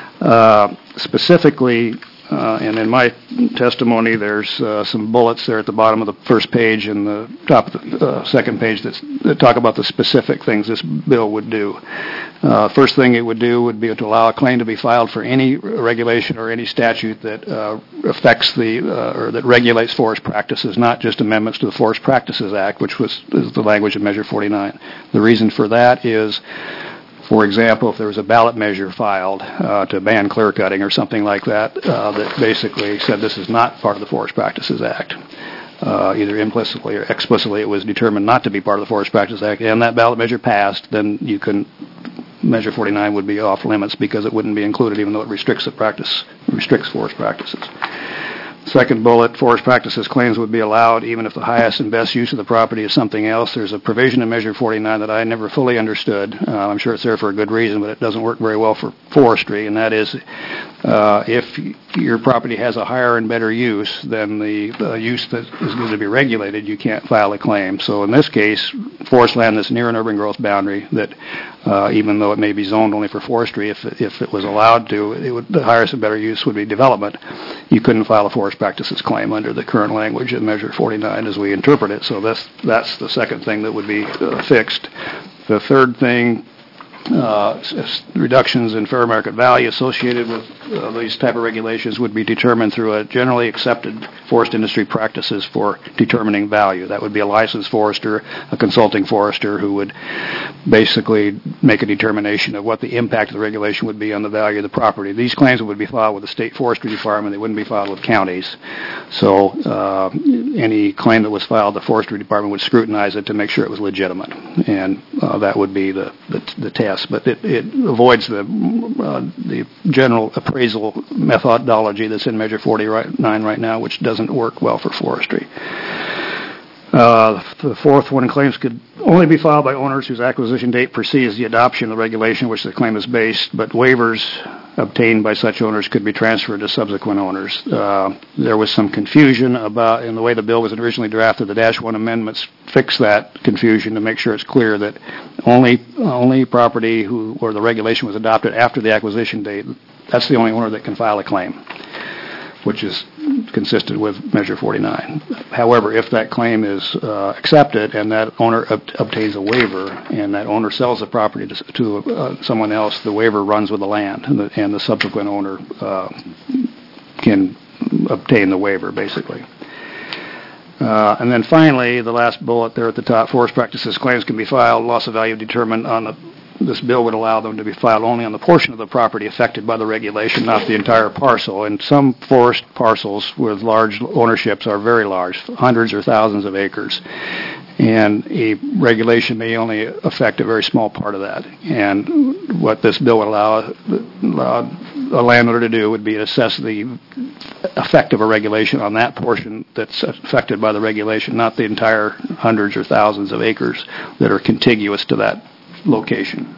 Uh, specifically, Uh, and in my testimony, there's uh, some bullets there at the bottom of the first page and the top of the uh, second page that's, that talk about the specific things this bill would do. Uh, first thing it would do would be to allow a claim to be filed for any regulation or any statute that uh, affects the uh, or that regulates forest practices, not just amendments to the Forest Practices Act, which was is the language of Measure forty-nine. The reason for that is, for example, if there was a ballot measure filed uh, to ban clear cutting or something like that, uh, that basically said this is not part of the Forest Practices Act, uh, either implicitly or explicitly it was determined not to be part of the Forest Practices Act, and that ballot measure passed, then you can, Measure forty-nine would be off limits because it wouldn't be included, even though it restricts the practice, restricts forest practices. Second bullet, forest practices claims would be allowed even if the highest and best use of the property is something else. There's a provision in Measure forty-nine that I never fully understood. Uh, I'm sure it's there for a good reason, but it doesn't work very well for forestry, and that is uh, if your property has a higher and better use than the uh, use that is going to be regulated, you can't file a claim. So in this case, forest land that's near an urban growth boundary that uh, even though it may be zoned only for forestry, if if it was allowed to, it would, the highest and better use would be development. You couldn't file a forest practices claim under the current language of Measure forty-nine as we interpret it. So that's that's the second thing that would be uh, fixed. The third thing, uh, s- reductions in fair market value associated with uh, these type of regulations would be determined through a generally accepted forest industry practices for determining value. That would be a licensed forester, a consulting forester who would basically make a determination of what the impact of the regulation would be on the value of the property. These claims would be filed with the State Forestry Department. They wouldn't be filed with counties. So uh, any claim that was filed, the Forestry Department would scrutinize it to make sure it was legitimate, and uh, that would be the, the, the test. But it, it avoids the, uh, the general appraisal methodology that's in Measure forty-nine right now, which doesn't work well for forestry. Uh, the fourth one, claims could only be filed by owners whose acquisition date precedes the adoption of the regulation which the claim is based, but waivers obtained by such owners could be transferred to subsequent owners. Uh, there was some confusion about, in the way the bill was originally drafted, the Dash one amendments fix that confusion to make sure it's clear that only only property who or the regulation was adopted after the acquisition date, that's the only owner that can file a claim, which is consistent with Measure forty-nine. However, if that claim is uh, accepted and that owner ob- obtains a waiver and that owner sells the property to, to uh, someone else, the waiver runs with the land, and the, and the subsequent owner uh, can obtain the waiver, basically. Uh, and then finally, the last bullet there at the top, forest practices claims can be filed, loss of value determined on the This bill would allow them to be filed only on the portion of the property affected by the regulation, not the entire parcel. And some forest parcels with large ownerships are very large, hundreds or thousands of acres. And a regulation may only affect a very small part of that. And what this bill would allow, allow a landowner to do would be assess the effect of a regulation on that portion that's affected by the regulation, not the entire hundreds or thousands of acres that are contiguous to that location.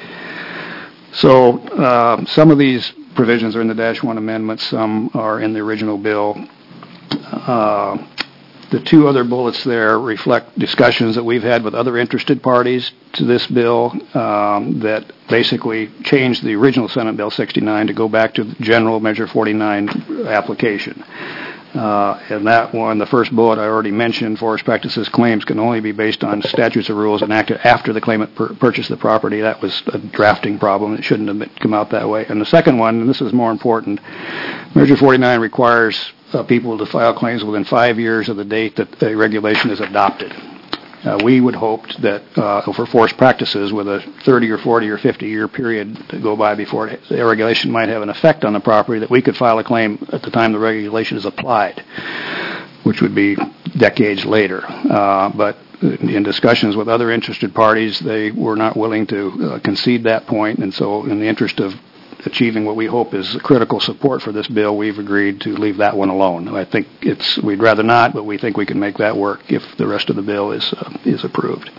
So uh, some of these provisions are in the Dash one amendments, some are in the original bill. Uh, the two other bullets there reflect discussions that we've had with other interested parties to this bill um, that basically changed the original Senate Bill sixty-nine to go back to the general Measure forty-nine application. Uh, and that one, the first bullet I already mentioned, forest practices claims can only be based on statutes or rules enacted after the claimant per- purchased the property. That was a drafting problem. It shouldn't have been, come out that way. And the second one, and this is more important, Measure forty-nine requires uh, people to file claims within five years of the date that the regulation is adopted. Uh, we would hope that uh, for forest practices with a thirty or forty or fifty year period to go by before it, the regulation might have an effect on the property, that we could file a claim at the time the regulation is applied, which would be decades later. Uh, but in discussions with other interested parties, they were not willing to uh, concede that point, and so in the interest of achieving what we hope is critical support for this bill, we've agreed to leave that one alone. I think it's, we'd rather not, but we think we can make that work if the rest of the bill is uh, is approved.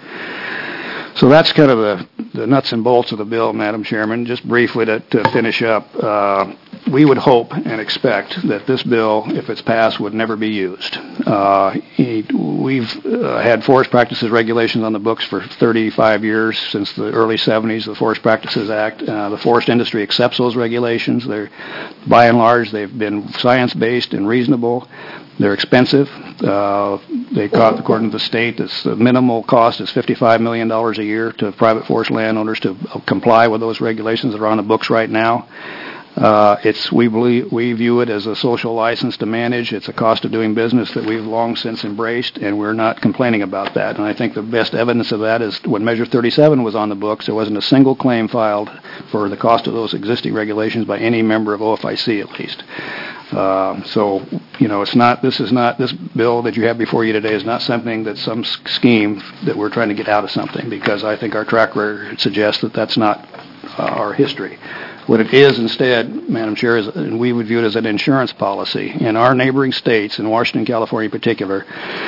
So that's kind of the, the nuts and bolts of the bill, Madam Chairman. Just briefly to, to finish up, uh, we would hope and expect that this bill, if it's passed, would never be used. Uh, we've uh, had forest practices regulations on the books for thirty-five years, since the early seventies, the Forest Practices Act. Uh, the forest industry accepts those regulations. They're, by and large, they've been science-based and reasonable. They're expensive. Uh, they cost, according to the state, this the minimal cost is fifty-five million dollars a year to private forest landowners to comply with those regulations that are on the books right now. Uh, it's we believe we view it as a social license to manage. It's a cost of doing business that we've long since embraced, and we're not complaining about that. And I think the best evidence of that is when Measure thirty-seven was on the books, there wasn't a single claim filed for the cost of those existing regulations by any member of O F I C, at least. Uh, so, you know, it's not. This is not. This bill that you have before you today is not something that's some scheme that we're trying to get out of something, because I think our track record suggests that that's not uh, our history. What it is instead, Madam Chair, is, and we would view it as an insurance policy. In our neighboring states, in Washington, California in particular,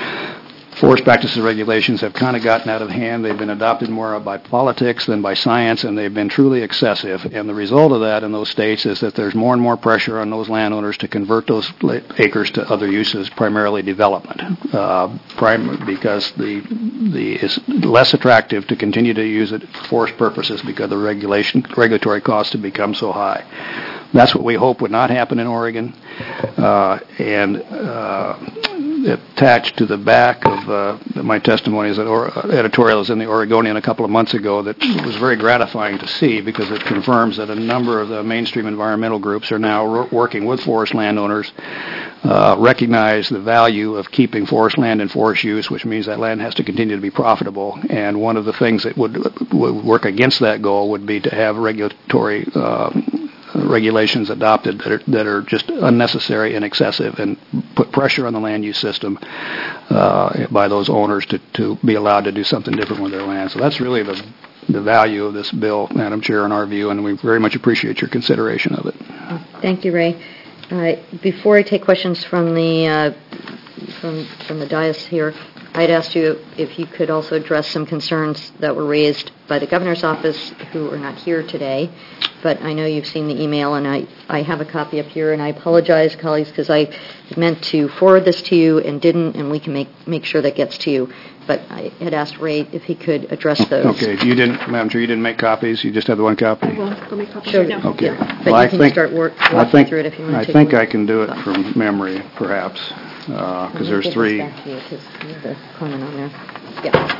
forest practices regulations have kind of gotten out of hand. They've been adopted more by politics than by science, and they've been truly excessive. And the result of that in those states is that there's more and more pressure on those landowners to convert those acres to other uses, primarily development, uh, prim- because the the it's less attractive to continue to use it for forest purposes because the regulation regulatory costs have become so high. That's what we hope would not happen in Oregon, uh, and. Uh, attached to the back of uh, my testimony is an or- editorial is in the Oregonian a couple of months ago that was very gratifying to see, because it confirms that a number of the mainstream environmental groups are now ro- working with forest landowners, uh, recognize the value of keeping forest land in forest use, which means that land has to continue to be profitable. And one of the things that would, would work against that goal would be to have regulatory uh, regulations adopted that are, that are just unnecessary and excessive and put pressure on the land use system uh, by those owners to, to be allowed to do something different with their land. So that's really the the value of this bill, Madam Chair, in our view, and we very much appreciate your consideration of it. Thank you, Ray. Uh, before I take questions from the uh, from from the dais here, I'd asked you if you could also address some concerns that were raised by the governor's office, who are not here today. But I know you've seen the email, and I, I have a copy up here, and I apologize, colleagues, because I meant to forward this to you and didn't, and we can make make sure that gets to you. But I had asked Ray if he could address those. Okay. You didn't, Madam Chair, you didn't make copies? You just have the one copy? I will go make copies Sure. right now. Okay. Yeah. But Well, you I can think, start work, I walking think, through it if you want to I take think a look. I can do it from memory, perhaps, because uh, there's three. Back to you, 'cause you have the comment on there. Yeah.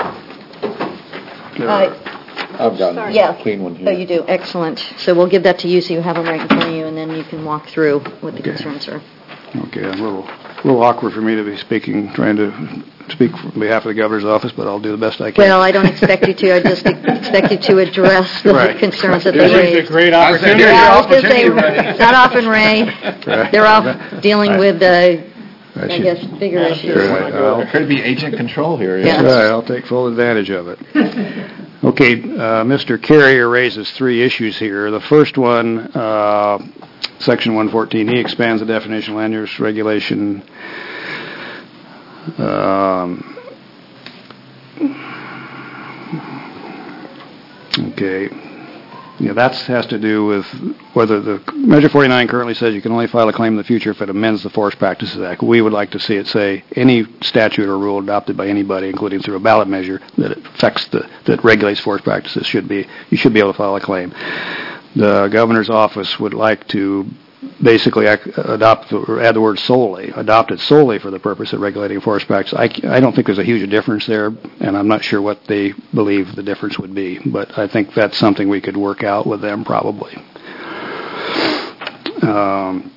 There Uh, are- I've got Sorry. Yeah. a clean one here. Oh, you do. Excellent. So we'll give that to you so you have them right in front of you, and then you can walk through what the Okay. concerns are. Okay, a little, a little awkward for me to be speaking, trying to speak on behalf of the governor's office, but I'll do the best I can. Well, I don't expect you to. I just expect you to address the Right. concerns that This they is a raised. great opportunity. Yeah, I was Here's going to your say, opportunity, not often, Ray. Right. They're off dealing with, uh, I should- guess, bigger issues. Right, well, There could be agent control here. Yeah. That's right, I'll take full advantage of it. Okay, uh, Mister Carrier raises three issues here. The first one, uh, Section one fourteen E expands the definition of land use regulation. Um, okay. you know, that has to do with whether the Measure forty-nine currently says you can only file a claim in the future if it amends the Forest Practices Act. We would like to see it say any statute or rule adopted by anybody, including through a ballot measure, that it affects the, that regulates forest practices should be, you should be able to file a claim. The governor's office would like to basically ac- adopt or add the word solely, adopt it solely for the purpose of regulating forest practice. I, I don't think there's a huge difference there, and I'm not sure what they believe the difference would be, but I think that's something we could work out with them probably. Um,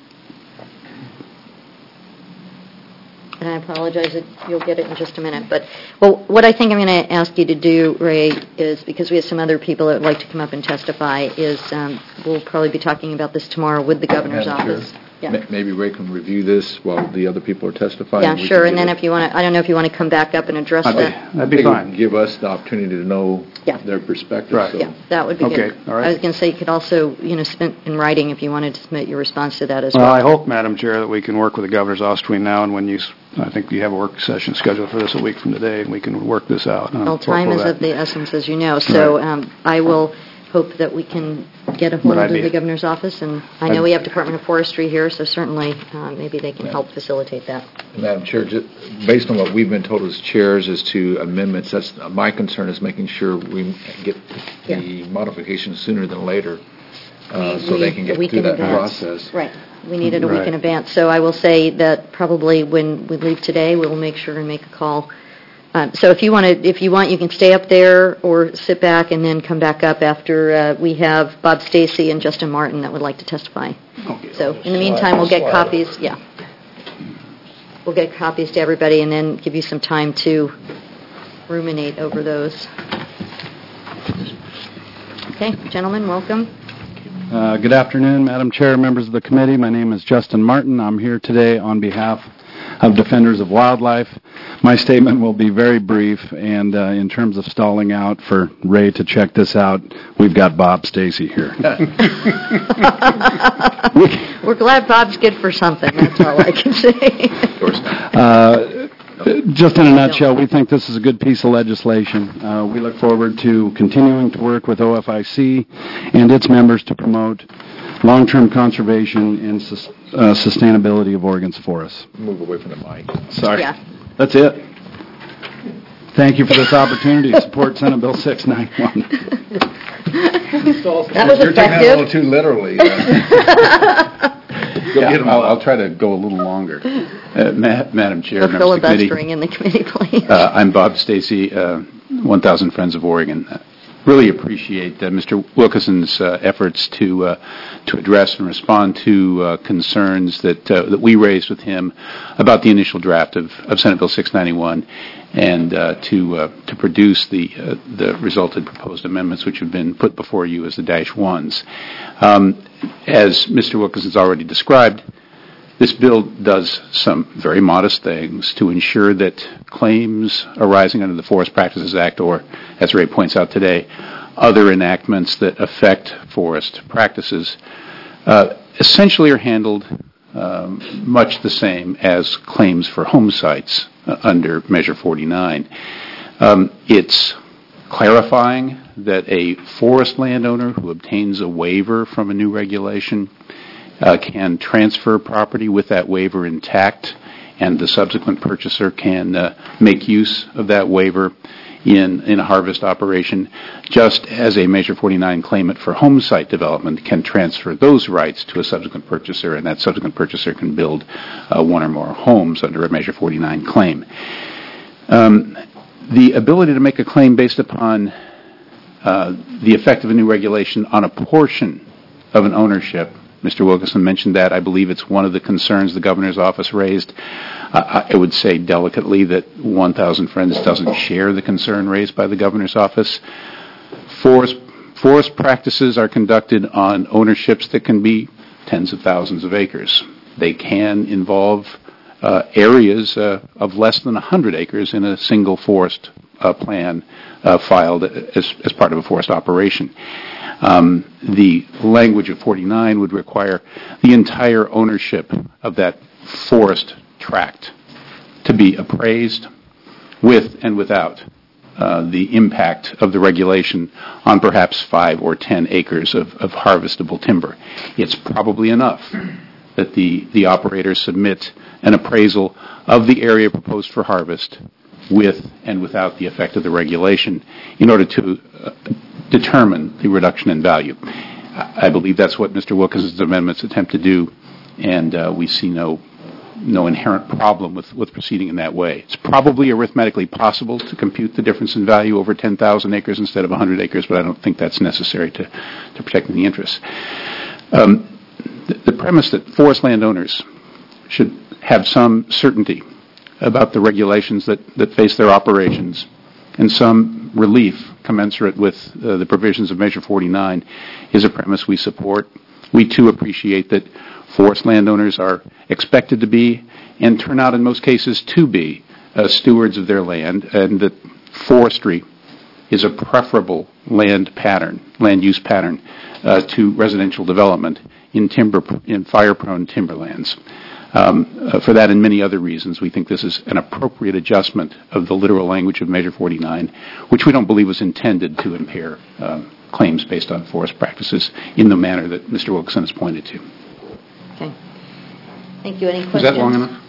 And I apologize that you'll get it in just a minute. But, well, what I think I'm going to ask you to do, Ray, is because we have some other people that would like to come up and testify, is um, we'll probably be talking about this tomorrow with the governor's Madam office. Chair, Yeah. ma- Maybe Ray can review this while the other people are testifying. Yeah, We sure. can And then give if you want to, I don't know if you want to come back up and address That'd that. be, that'd be fine. Give us the opportunity to know Yeah. their perspective. Right. So. Yeah, that would be Okay, good. all right. I was going to say you could also, you know, submit in writing if you wanted to submit your response to that as Well, well. I hope, Madam Chair, that we can work with the governor's office between now and when you, s- I think you have a work session scheduled for this a week from today, and we can work this out. Uh, Well, work time with is that. of the essence, as you know. So Right. um, I will hope that we can get a hold But of I'd be- the governor's office. And I know I'd- we have Department of Forestry here, so certainly uh, maybe they can Yeah. help facilitate that. Madam Chair, ju- based on what we've been told as chairs as to amendments, that's my concern is making sure we get the modifications sooner than later, uh, so We- they can a get week through in that advance. process. Right. We need it a week Right. in advance. So I will say that probably when we leave today, we'll make sure and make a call. Um, so if you want to, if you want, you can stay up there or sit back and then come back up after uh, we have Bob Stacy and Justin Martin that would like to testify. Okay. So in the meantime, we'll get copies. Yeah. We'll get copies to everybody and then give you some time to ruminate over those. Okay, gentlemen, welcome. Uh, Good afternoon, Madam Chair, members of the committee. My name is Justin Martin. I'm here today on behalf of Defenders of Wildlife. My statement will be very brief, and uh, in terms of stalling out for Ray to check this out, we've got Bob Stacy here. We're glad Bob's good for something. That's all I can say. Uh, Just in a nutshell, we think this is a good piece of legislation. Uh, We look forward to continuing to work with O F I C and its members to promote long-term conservation and sus- uh, sustainability of Oregon's forests. Move away from the mic. Sorry. Yeah. That's it. Thank you for this opportunity to support Senate Bill six ninety-one. That was You're taking that a little effective. too literally. Yeah, I'll, I'll try to go a little longer. Uh, Ma- Madam Chair, No members of the committee, filibustering in the committee, please. uh, I'm Bob Stacy, uh, one thousand Friends of Oregon. Uh, really appreciate uh, Mister Wilkinson's uh, efforts to uh, to address and respond to uh, concerns that uh, that we raised with him about the initial draft of, of Senate Bill six ninety-one, and uh, to uh, to produce the uh, the resulted proposed amendments, which have been put before you as the dash ones. Um, as Mister Wilkinson's already described, this bill does some very modest things to ensure that claims arising under the Forest Practices Act, or, as Ray points out today, other enactments that affect forest practices, uh, essentially are handled um, much the same as claims for home sites uh, under Measure forty-nine. Um, it's clarifying that a forest landowner who obtains a waiver from a new regulation uh, can transfer property with that waiver intact, and the subsequent purchaser can uh, make use of that waiver in, in a harvest operation, just as a Measure forty-nine claimant for home site development can transfer those rights to a subsequent purchaser, and that subsequent purchaser can build uh, one or more homes under a Measure forty-nine claim. Um, the ability to make a claim based upon uh, the effect of a new regulation on a portion of an ownership, Mister Wilkinson mentioned that. I believe it's one of the concerns the governor's office raised. Uh, I would say delicately that one thousand Friends doesn't share the concern raised by the governor's office. Forest, forest practices are conducted on ownerships that can be tens of thousands of acres. They can involve uh, areas uh, of less than one hundred acres in a single forest uh, plan uh, filed as, as part of a forest operation. Um, the language of forty-nine would require the entire ownership of that forest tract to be appraised with and without uh, the impact of the regulation on perhaps five or ten acres of, of harvestable timber. It's probably enough that the, the operator submit an appraisal of the area proposed for harvest with and without the effect of the regulation in order to uh, determine the reduction in value. I believe that's what Mister Wilkinson's amendments attempt to do, and uh, we see no no inherent problem with, with proceeding in that way. It's probably arithmetically possible to compute the difference in value over ten thousand acres instead of one hundred acres, but I don't think that's necessary to, to protecting the interests. Um, the, the premise that forest landowners should have some certainty about the regulations that, that face their operations and some relief commensurate with uh, the provisions of Measure forty-nine is a premise we support. We, too, appreciate that forest landowners are expected to be, and turn out in most cases to be, uh, stewards of their land, and that forestry is a preferable land pattern, land use pattern, uh, to residential development in timber, in fire-prone timberlands. Um, uh, for that and many other reasons, we think this is an appropriate adjustment of the literal language of Measure forty-nine, which we don't believe was intended to impair um, claims based on forest practices in the manner that Mister Wilkinson has pointed to. Okay. Thank you. Any questions? Is that long enough?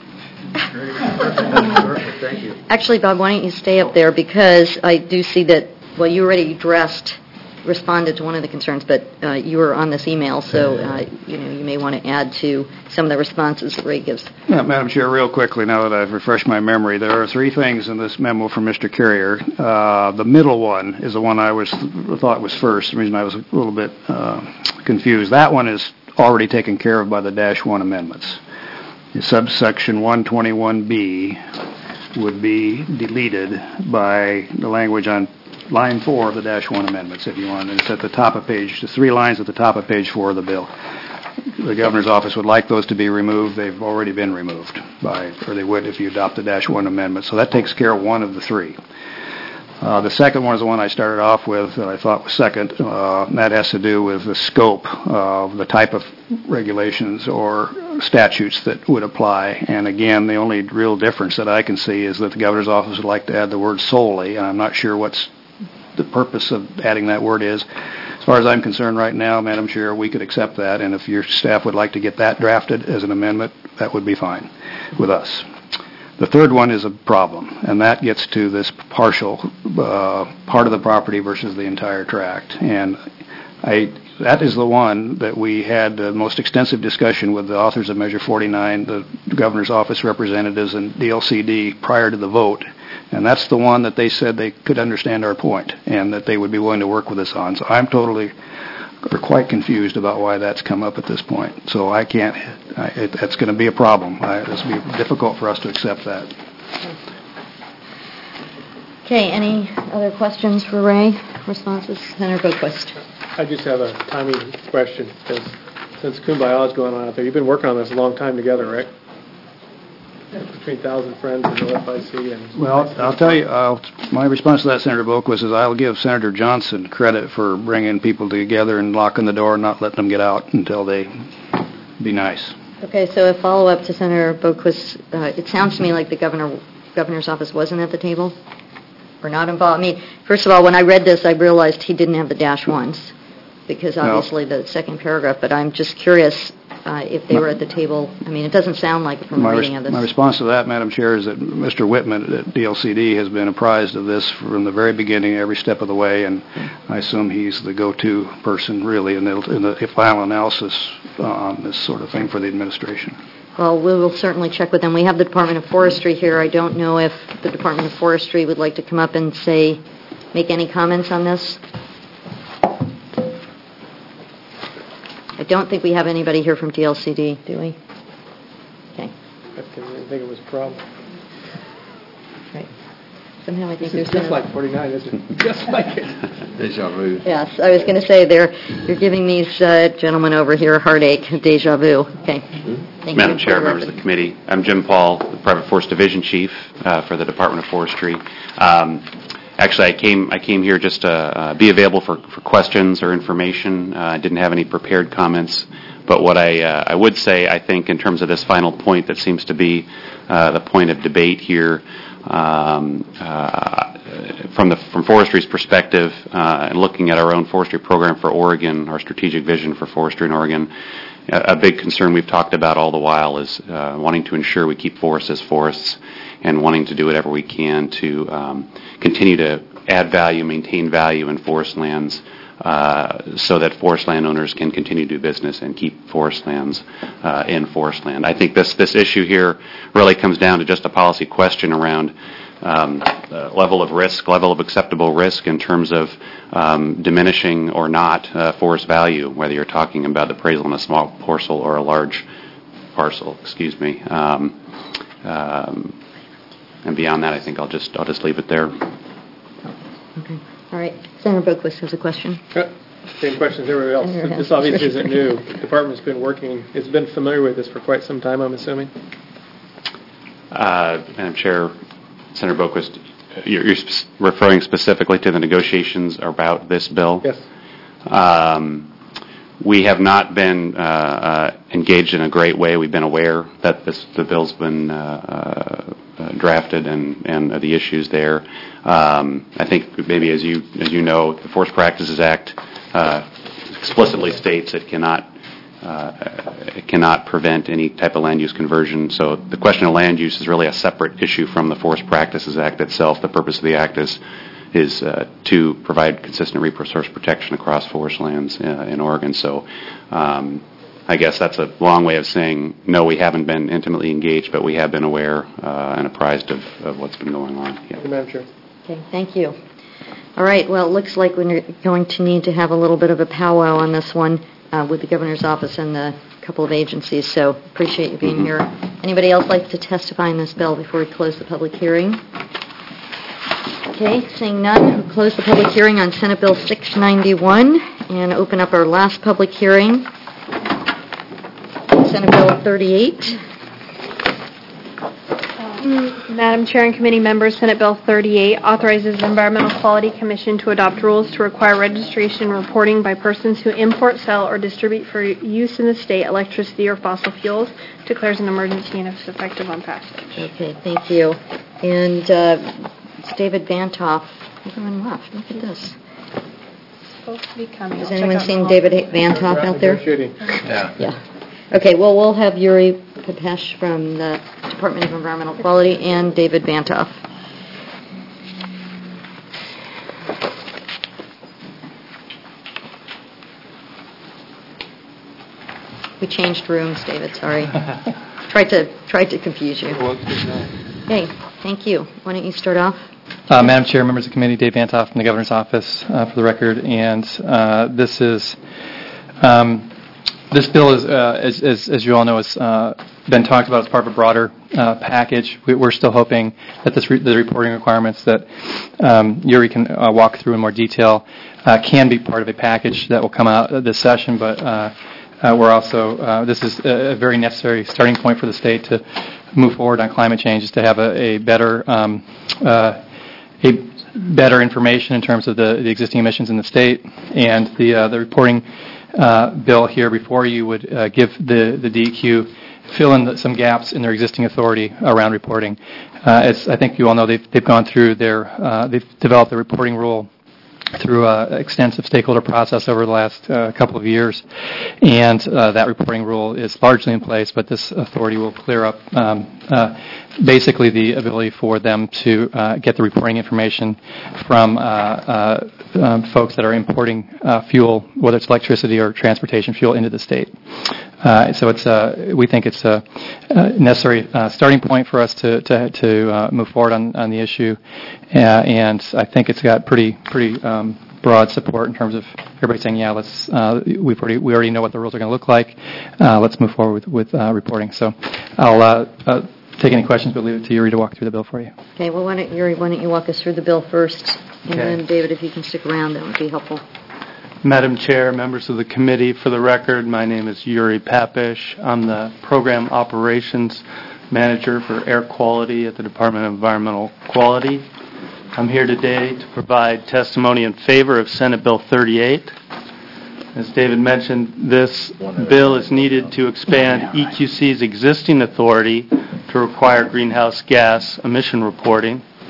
Perfect. Thank you. Actually, Bob, why don't you stay up there, because I do see that, well, you already addressed, responded to one of the concerns, but uh, you were on this email, so uh, you know you may want to add to some of the responses that Ray gives. Yeah, Madam Chair, real quickly, now that I've refreshed my memory, there are three things in this memo from Mister Carrier. Uh, the middle one is the one I was thought was first. The reason I was a little bit uh, confused. That one is already taken care of by the dash one amendments. The subsection one twenty-one B would be deleted by the language on line four of the dash one amendments, if you want. It's at the top of page, the three lines at the top of page four of the bill. The governor's office would like those to be removed. They've already been removed by, or they would if you adopt the dash one amendment. So that takes care of one of the three. Uh, the second one is the one I started off with that I thought was second. Uh, and that has to do with the scope of the type of regulations or statutes that would apply. And again, the only real difference that I can see is that the governor's office would like to add the word solely, and I'm not sure what's the purpose of adding that word is. As far as I'm concerned right now, Madam Chair, we could accept that, and if your staff would like to get that drafted as an amendment, that would be fine with us. The third one is a problem, and that gets to this partial uh, part of the property versus the entire tract. And I, that is the one that we had the most extensive discussion with the authors of Measure forty-nine, the governor's office representatives, and D L C D prior to the vote. And that's the one that they said they could understand our point and that they would be willing to work with us on. So I'm totally or quite confused about why that's come up at this point. So I can't, I, it, that's going to be a problem. I, it's going to be difficult for us to accept that. Okay, any other questions for Ray? Responses? Senator Boquist. I just have a timing question, because since Kumbaya is going on out there, you've been working on this a long time together, right? Between Thousand Friends and O F I C and... Well, I'll tell you, I'll, my response to that, Senator Boquist, is I'll give Senator Johnson credit for bringing people together and locking the door and not letting them get out until they be nice. Okay, so a follow-up to Senator Boquist. Uh, it sounds to me like the governor governor's office wasn't at the table or not involved. I mean, first of all, when I read this, I realized he didn't have the dash ones because obviously no. the second paragraph, but I'm just curious Uh, if they were at the table. I mean, it doesn't sound like it from my the reading res- of this. My response to that, Madam Chair, is that Mister Whitman at D L C D has been apprised of this from the very beginning, every step of the way, and I assume he's the go-to person, really, in the, in the final analysis uh, on this sort of thing for the administration. Well, we will certainly check with them. We have the Department of Forestry here. I don't know if the Department of Forestry would like to come up and say, make any comments on this. I don't think we have anybody here from D L C D, do we? Okay. I didn't think it was a problem. Right. Somehow I think this there's is just been a... like forty-nine, isn't it? Just like it. Deja vu. Yes, I was going to say they're you're giving these uh, gentlemen over here a heartache, deja vu. Okay. Thank Madam you. Chair, members of the committee, I'm Jim Paul, the Private Forest Division Chief uh, for the Department of Forestry. Um, Actually, I came I came here just to uh, be available for, for questions or information. Uh, I didn't have any prepared comments, but what I uh, I would say, I think, in terms of this final point that seems to be uh, the point of debate here, um, uh, from the from forestry's perspective, uh, and looking at our own forestry program for Oregon, our strategic vision for forestry in Oregon, a, a big concern we've talked about all the while is uh, wanting to ensure we keep forests as forests and wanting to do whatever we can to um, continue to add value, maintain value in forest lands, uh, so that forest landowners can continue to do business and keep forest lands uh, in forest land. I think this this issue here really comes down to just a policy question around um, uh, level of risk, level of acceptable risk in terms of um, diminishing or not uh, forest value, whether you're talking about appraisal on a small parcel or a large parcel. Excuse me. Um, um, and beyond that, I think I'll just I'll just leave it there. Okay. All right. Senator Boquist has a question. Uh, same question as everybody else. This obviously isn't new. The department's been working, it's been familiar with this for quite some time, I'm assuming. Uh, Madam Chair, Senator Boquist, you're, you're sp- referring specifically to the negotiations about this bill? Yes. Um, we have not been uh, uh, engaged in a great way. We've been aware that this, the bill's been uh, uh, drafted and, and the issues there. Um, I think maybe as you as you know, the Forest Practices Act uh, explicitly states it cannot uh, it cannot prevent any type of land use conversion. So the question of land use is really a separate issue from the Forest Practices Act itself. The purpose of the act is is uh, to provide consistent resource protection across forest lands uh, in Oregon. So um, I guess that's a long way of saying, no, we haven't been intimately engaged, but we have been aware uh, and apprised of, of what's been going on. Yeah. Thank you, Madam Chair. Okay, thank you. All right, well, it looks like we're going to need to have a little bit of a powwow on this one uh, with the Governor's Office and the couple of agencies, so appreciate you being mm-hmm. here. Anybody else like to testify in this bill before we close the public hearing? Okay, seeing none, we'll close the public hearing on Senate Bill six ninety-one and open up our last public hearing, Senate Bill thirty-eight. Madam Chair and committee members, Senate Bill thirty-eight authorizes the Environmental Quality Commission to adopt rules to require registration and reporting by persons who import, sell, or distribute for use in the state electricity or fossil fuels, declares an emergency and is effective on passage. Okay, thank you. And uh, it's David Vantoff. Everyone left. Look at this. Supposed to be coming. Has anyone seen David Vantoff out there? Yeah. Yeah. Okay, well, we'll have Yuri Papesh from the Department of Environmental Quality and David Vantoff. We changed rooms, David, sorry. tried to tried to confuse you. Okay, thank you. Why don't you start off? Uh, Madam Chair, members of the committee, Dave Vantoff from the Governor's Office, uh, for the record, and uh, this is um, this bill is, uh, as, as, as you all know, has uh, been talked about as part of a broader uh, package. We, we're still hoping that this re- the reporting requirements that um, Yuri can uh, walk through in more detail uh, can be part of a package that will come out of this session, but uh, uh, we're also, uh, this is a, a very necessary starting point for the state to move forward on climate change, is to have a, a better um, uh, a better information in terms of the, the existing emissions in the state, and the uh, the reporting uh, bill here before you would uh, give the, the D E Q, fill in the, some gaps in their existing authority around reporting. Uh, as I think you all know, they've they've gone through their uh, they've developed the reporting rule through an extensive stakeholder process over the last uh, couple of years, and uh, that reporting rule is largely in place, but this authority will clear up um, uh, basically the ability for them to uh, get the reporting information from uh, uh, um, folks that are importing uh, fuel, whether it's electricity or transportation fuel, into the state. Uh, so it's uh, we think it's a, a necessary uh, starting point for us to to, to uh, move forward on, on the issue, uh, and I think it's got pretty pretty um, broad support in terms of everybody saying, yeah, let's uh, we've already we already know what the rules are going to look like. Uh, let's move forward with with uh, reporting. So I'll uh, uh, take any questions, but leave it to Yuri to walk through the bill for you. Okay. Well, why don't Yuri, why don't you walk us through the bill first, and okay. then David, if you can stick around, that would be helpful. Madam Chair, members of the committee, for the record, my name is Yuri Papish. I'm the Program Operations Manager for Air Quality at the Department of Environmental Quality. I'm here today to provide testimony in favor of Senate Bill thirty-eight. As David mentioned, this bill is needed to expand E Q C's existing authority to require greenhouse gas emission reporting.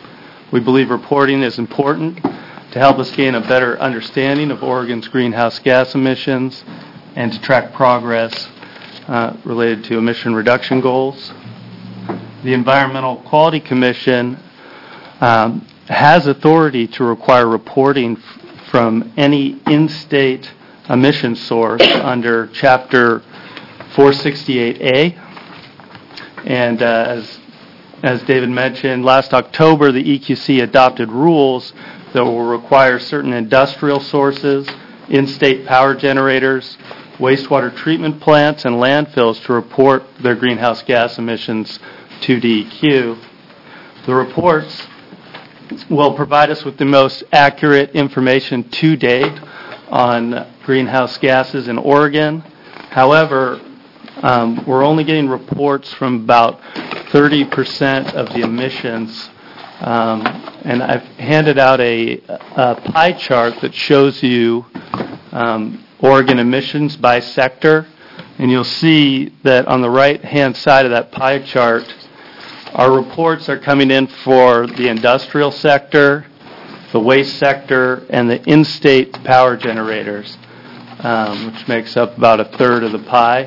We believe reporting is important to help us gain a better understanding of Oregon's greenhouse gas emissions and to track progress uh, related to emission reduction goals. The Environmental Quality Commission um, has authority to require reporting f- from any in-state emission source under Chapter four sixty-eight A. And uh, as, as David mentioned, last October the E Q C adopted rules that will require certain industrial sources, in-state power generators, wastewater treatment plants, and landfills to report their greenhouse gas emissions to D E Q. The reports will provide us with the most accurate information to date on greenhouse gases in Oregon. However, um, we're only getting reports from about thirty percent of the emissions. Um, and I've handed out a, a pie chart that shows you um, Oregon emissions by sector. And you'll see that on the right-hand side of that pie chart, our reports are coming in for the industrial sector, the waste sector, and the in-state power generators, um, which makes up about a third of the pie.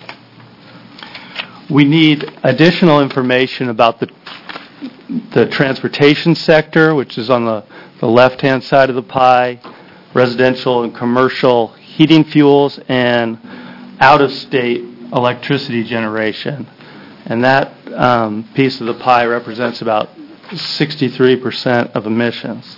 We need additional information about the the transportation sector, which is on the, the left-hand side of the pie, residential and commercial heating fuels, and out-of-state electricity generation. And that um, piece of the pie represents about sixty-three percent of emissions.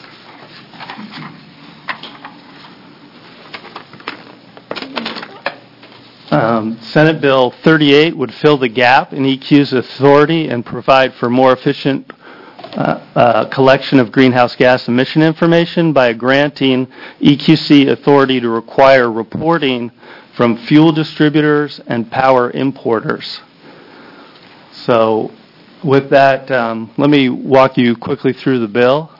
Um, Senate Bill thirty-eight would fill the gap in E Q's authority and provide for more efficient uh, uh, collection of greenhouse gas emission information by granting E Q C authority to require reporting from fuel distributors and power importers. So with that, um, let me walk you quickly through the bill.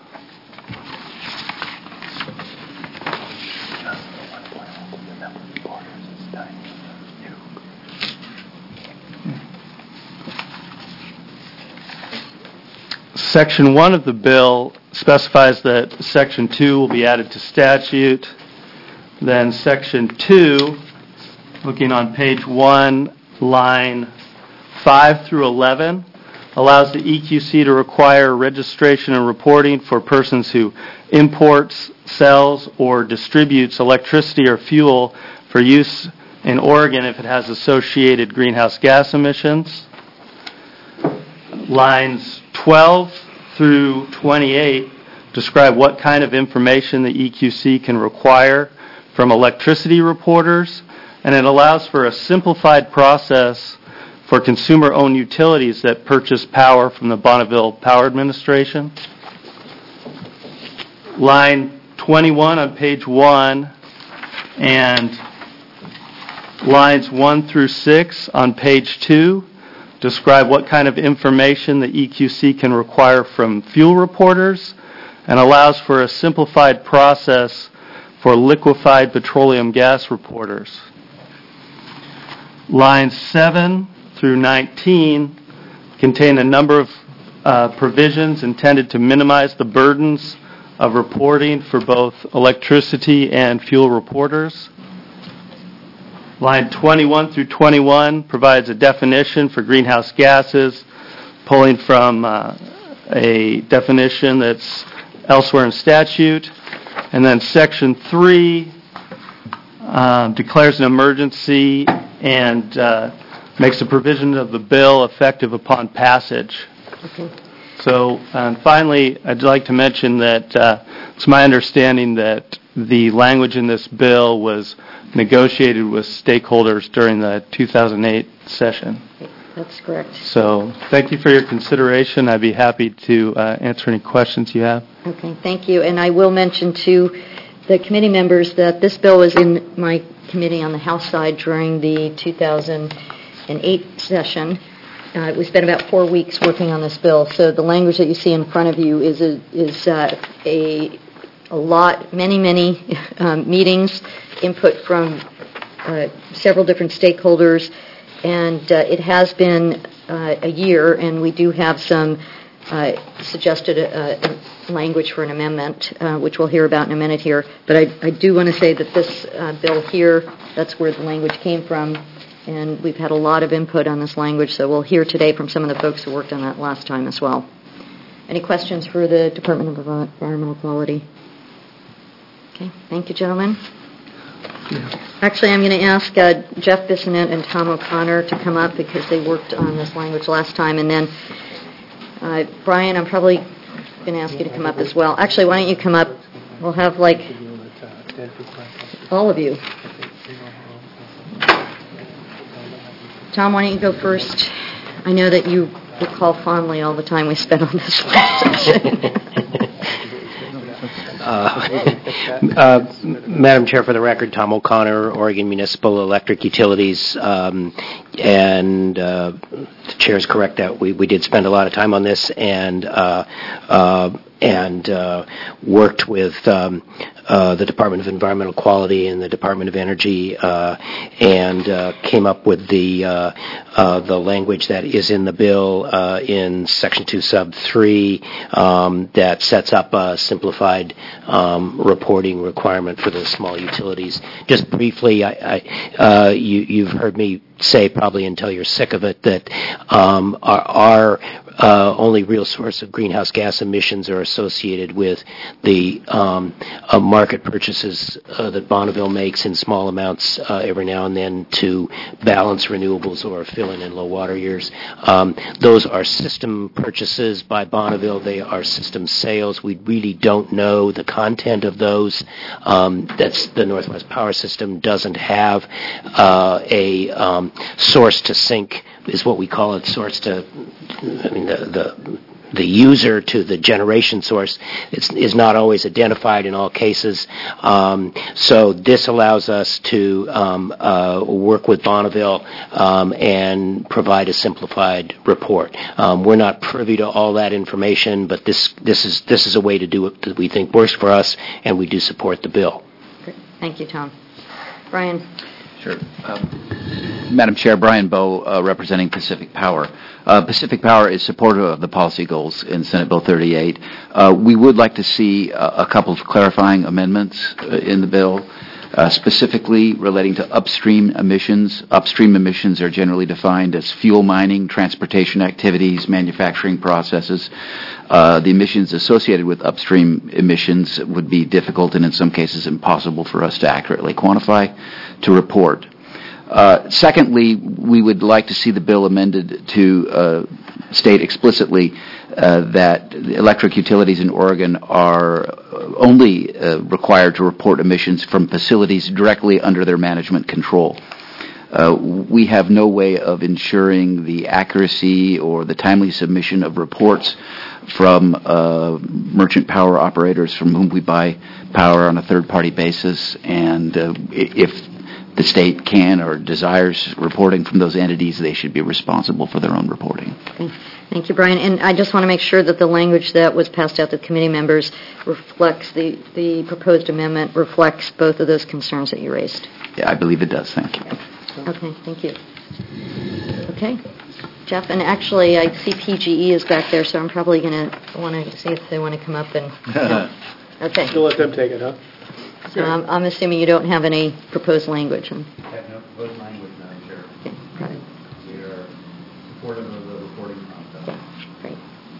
Section one of the bill specifies that Section two will be added to statute. Then Section two, looking on page one, line five through eleven, allows the E Q C to require registration and reporting for persons who imports, sells, or distributes electricity or fuel for use in Oregon if it has associated greenhouse gas emissions. Lines twelve through twenty-eight describe what kind of information the E Q C can require from electricity reporters, and it allows for a simplified process for consumer-owned utilities that purchase power from the Bonneville Power Administration. Line twenty-one on page one and lines one through six on page two describe what kind of information the E Q C can require from fuel reporters and allows for a simplified process for liquefied petroleum gas reporters. Lines seven through nineteen contain a number of uh, provisions intended to minimize the burdens of reporting for both electricity and fuel reporters. Line twenty-one through twenty-one provides a definition for greenhouse gases, pulling from uh, a definition that's elsewhere in statute. And then Section three uh, declares an emergency and uh, makes the provision of the bill effective upon passage. Okay. So, um, finally, I'd like to mention that uh, it's my understanding that the language in this bill was negotiated with stakeholders during the two thousand eight session. That's correct. So, thank you for your consideration. I'd be happy to uh, answer any questions you have. Okay, thank you. And I will mention to the committee members that this bill was in my committee on the House side during the two thousand eight session. Uh, we spent about four weeks working on this bill. So the language that you see in front of you is a, is uh, a a lot, many, many um, meetings, input from uh, several different stakeholders, and uh, it has been uh, a year, and we do have some uh, suggested a, a language for an amendment, uh, which we'll hear about in a minute here. But I, I do want to say that this uh, bill here, that's where the language came from, and we've had a lot of input on this language, so we'll hear today from some of the folks who worked on that last time as well. Any questions for the Department of Environmental Quality? Okay, thank you, gentlemen. Actually, I'm going to ask uh, Jeff Bissonette and Tom O'Connor to come up because they worked on this language last time. And then, uh, Brian, I'm probably going to ask you to come up as well. Actually, why don't you come up? We'll have, like, all of you. Tom, why don't you go first? I know that you recall fondly all the time we spent on this last session. Uh, uh, Madam Chair, for the record, Tom O'Connor, Oregon Municipal Electric Utilities, um, and uh, the Chair is correct that we, we did spend a lot of time on this and uh, uh, and uh, worked with um, uh, the Department of Environmental Quality and the Department of Energy uh, and uh, came up with the uh, uh, the language that is in the bill uh, in Section two, Sub three um, that sets up a simplified um, reporting requirement for the small utilities. Just briefly, I, I, uh, you, you've heard me say probably until you're sick of it that um, our, our uh, only real source of greenhouse gas emissions are associated with the um, uh, market purchases uh, that Bonneville makes in small amounts uh, every now and then to balance renewables or fill in in low water years. Um, those are system purchases by Bonneville. They are system sales. We really don't know the content of those. Um, that's the Northwest Power System doesn't have uh, a um, source to sink is what we call it, source to, I mean, the, the the user to the generation source is, is not always identified in all cases. Um, so this allows us to um, uh, work with Bonneville um, and provide a simplified report. Um, we're not privy to all that information, but this this is this is a way to do it that we think works for us, and we do support the bill. Great. Thank you, Tom. Brian. Sure. Um, Madam Chair, Brian Bowe, uh, representing Pacific Power. Uh, Pacific Power is supportive of the policy goals in Senate Bill thirty-eight. Uh, we would like to see uh, a couple of clarifying amendments uh, in the bill, uh, specifically relating to upstream emissions. Upstream emissions are generally defined as fuel mining, transportation activities, manufacturing processes. Uh, the emissions associated with upstream emissions would be difficult and in some cases impossible for us to accurately quantify, to report. Uh, secondly, we would like to see the bill amended to uh, state explicitly uh, that electric utilities in Oregon are only uh, required to report emissions from facilities directly under their management control. Uh, we have no way of ensuring the accuracy or the timely submission of reports from uh, merchant power operators from whom we buy power on a third-party basis, and uh, if the state can or desires reporting from those entities, they should be responsible for their own reporting. Okay. Thank you, Brian. And I just want to make sure that the language that was passed out to committee members reflects, the, the proposed amendment reflects both of those concerns that you raised. Yeah, I believe it does. Thank you. Okay, thank you. Okay, Jeff, and actually I see P G E is back there, so I'm probably going to want to see if they want to come up and... No. Okay. You'll let them take it, huh? So I'm, I'm assuming you don't have any proposed language. I have no proposed language, Madam Chair. Okay, got it. We are supportive of the reporting process. Great.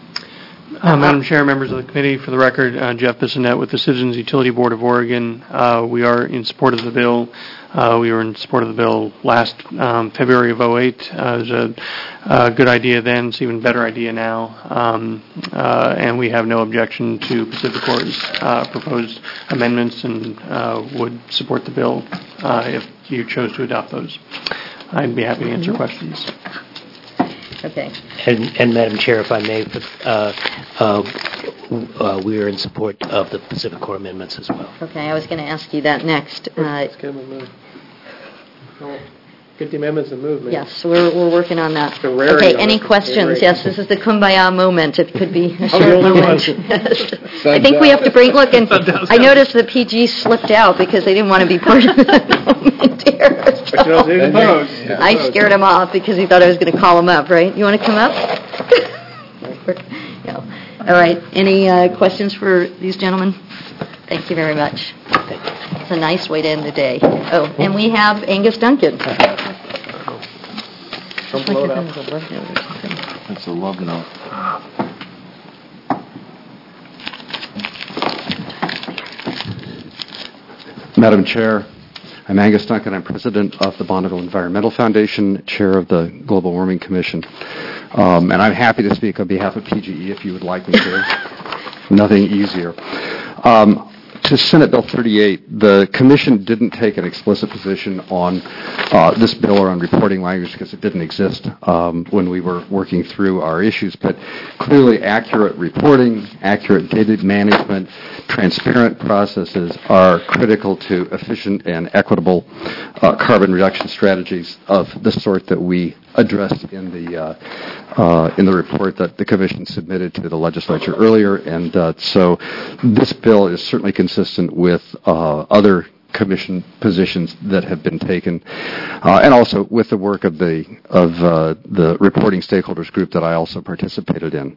Uh, Madam Chair, members of the committee, for the record, uh, Jeff Bissonette with the Citizens Utility Board of Oregon. Uh, we are in support of the bill. Uh, we were in support of the bill last um, February of oh eight. Uh, it was a, a good idea then. It's an even better idea now. Um, uh, and we have no objection to Pacific Corp's uh, proposed amendments and uh, would support the bill uh, if you chose to adopt those. I'd be happy to answer questions. Okay. And, and Madam Chair, if I may, uh, uh, uh, we are in support of the Pacific Corp amendments as well. Okay, I was going to ask you that next. Uh, Let's get them a move. Get the amendments and move, man. Yes, we're we're working on that. It's a rarity Okay, on any it. questions? Yes, this is the kumbaya moment. It could be a I'm short the only moment. one. Yes. I think we have to bring, look, and I noticed that P G slipped out because they didn't want to be part of the moment here. So I scared him off because he thought I was going to call him up, right? You want to come up? Yeah. All right. Any uh, questions for these gentlemen? Thank you very much. It's a nice way to end the day. Oh, and we have Angus Duncan. Don't blow it up. That's a love note. Madam Chair, I'm Angus Duncan. I'm president of the Bonneville Environmental Foundation, chair of the Global Warming Commission. Um, and I'm happy to speak on behalf of P G E if you would like me to. Nothing easier. Um, to Senate Bill thirty-eight, the Commission didn't take an explicit position on uh, this bill or on reporting language because it didn't exist um, when we were working through our issues. But clearly, accurate reporting, accurate data management, transparent processes are critical to efficient and equitable uh, carbon reduction strategies of the sort that we addressed in the uh, uh, in the report that the Commission submitted to the legislature earlier. And uh, so this bill is certainly consistent with uh, other Commission positions that have been taken, uh, and also with the work of the of uh, the reporting stakeholders group that I also participated in.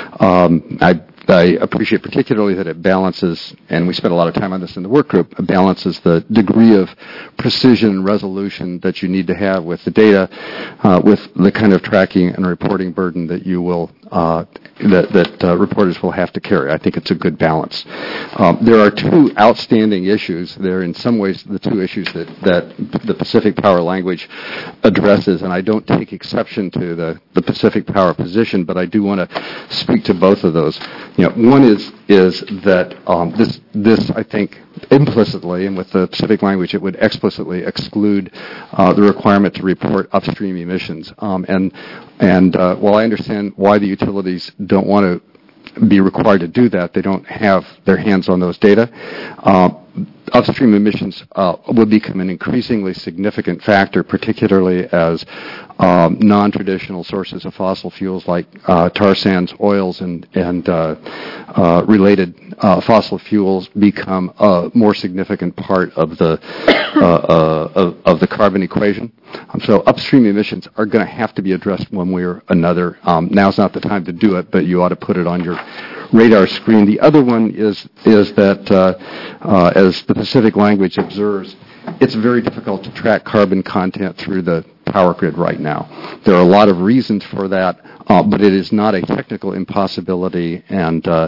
Um, I, I appreciate particularly that it balances, and we spent a lot of time on this in the work group, it balances the degree of precision and resolution that you need to have with the data, uh, with the kind of tracking and reporting burden that you will uh, that, that uh, reporters will have to carry. I think it's a good balance. Um, there are two outstanding issues. They're in some ways the two issues that, that the Pacific Power language addresses, and I don't take exception to the, the Pacific Power position, but I do want to speak to both of those. You know, one is is that um, this this I think implicitly, and with the Pacific language, it would explicitly exclude uh, the requirement to report upstream emissions. Um, and and uh, while I understand why the utilities don't want to be required to do that, they don't have their hands on those data. Uh, upstream emissions uh, will become an increasingly significant factor, particularly as um, non-traditional sources of fossil fuels like uh, tar sands, oils, and, and uh, uh, related uh, fossil fuels become a more significant part of the uh, uh, of, of the carbon equation. Um, so upstream emissions are going to have to be addressed one way or another. Um, now's not the time to do it, but you ought to put it on your radar screen. The other one is is that, uh, uh, as the Pacific language observes, it's very difficult to track carbon content through the power grid right now. There are a lot of reasons for that, uh, but it is not a technical impossibility, and uh,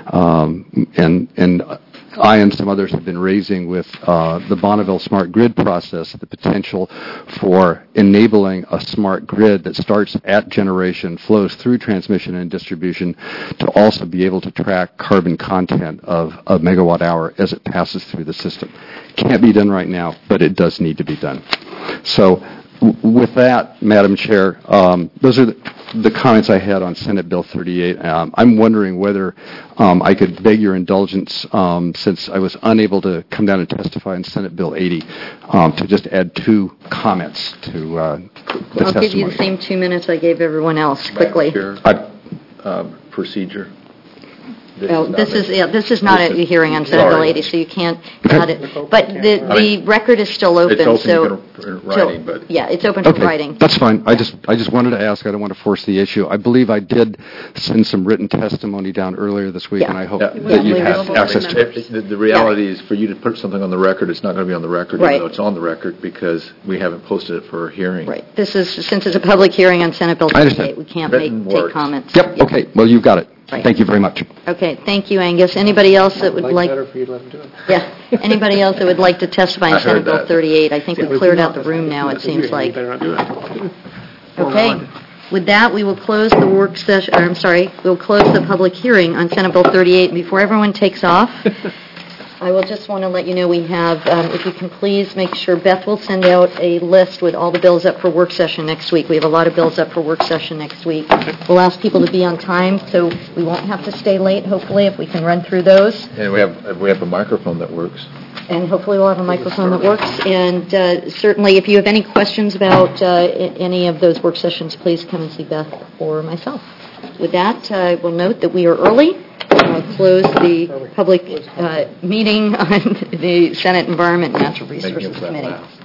um, and and I and some others have been raising with uh, the Bonneville Smart Grid process the potential for enabling a smart grid that starts at generation, flows through transmission and distribution, to also be able to track carbon content of a megawatt hour as it passes through the system. Can't be done right now, but it does need to be done. So with that, Madam Chair, um, those are the, the comments I had on Senate Bill thirty-eight. Um, I'm wondering whether um, I could beg your indulgence, um, since I was unable to come down and testify on Senate Bill eighty, um, to just add two comments to uh, the I'll testimony. give you the same two minutes I gave everyone else, quickly. Chair, uh, procedure. This Oh, is not this a- is, yeah, this is not this a is- hearing on Senate Bill sorry. eighty, so you can't add it. But the, I mean, the record is still open, It's open so... to get a- writing, but... Yeah, it's open for Okay, writing. that's fine. I just I just wanted to ask. I don't want to force the issue. I believe I did send some written testimony down earlier this week, Yeah. and I hope Yeah. that you have access to it. It- The the reality is, for you to put something on the record, it's not going to be on the record, Right. even though it's on the record, because we haven't posted it for a hearing. Right. This is, since it's a public hearing on Senate Bill I understand. thirty-eight, we can't make, Written take words. comments. Yep. Okay. Well, you've got it. Right. Thank you very much. Okay, thank you, Angus. Anybody else that would like... better for you to let them do it. Yeah. Anybody else that would like to testify I on Senate heard Bill that. thirty-eight? I think Yeah, we but cleared you out the room now, it seems You like. better not do it. Okay. With that, we will close the work session, or I'm sorry, we'll close the public hearing on Senate Bill thirty-eight. And before everyone takes off, I will just want to let you know we have, um, if you can please make sure, Beth will send out a list with all the bills up for work session next week. We have a lot of bills up for work session next week. We'll ask people to be on time, so we won't have to stay late, hopefully, if we can run through those. And we have we have a microphone that works. And hopefully we'll have a microphone that works. And uh, certainly, if you have any questions about uh, I- any of those work sessions, please come and see Beth or myself. With that, uh, we'll note that we are early. I'll close the public uh, meeting on the Senate Environment and Natural Thank you Resources for that Committee. laugh.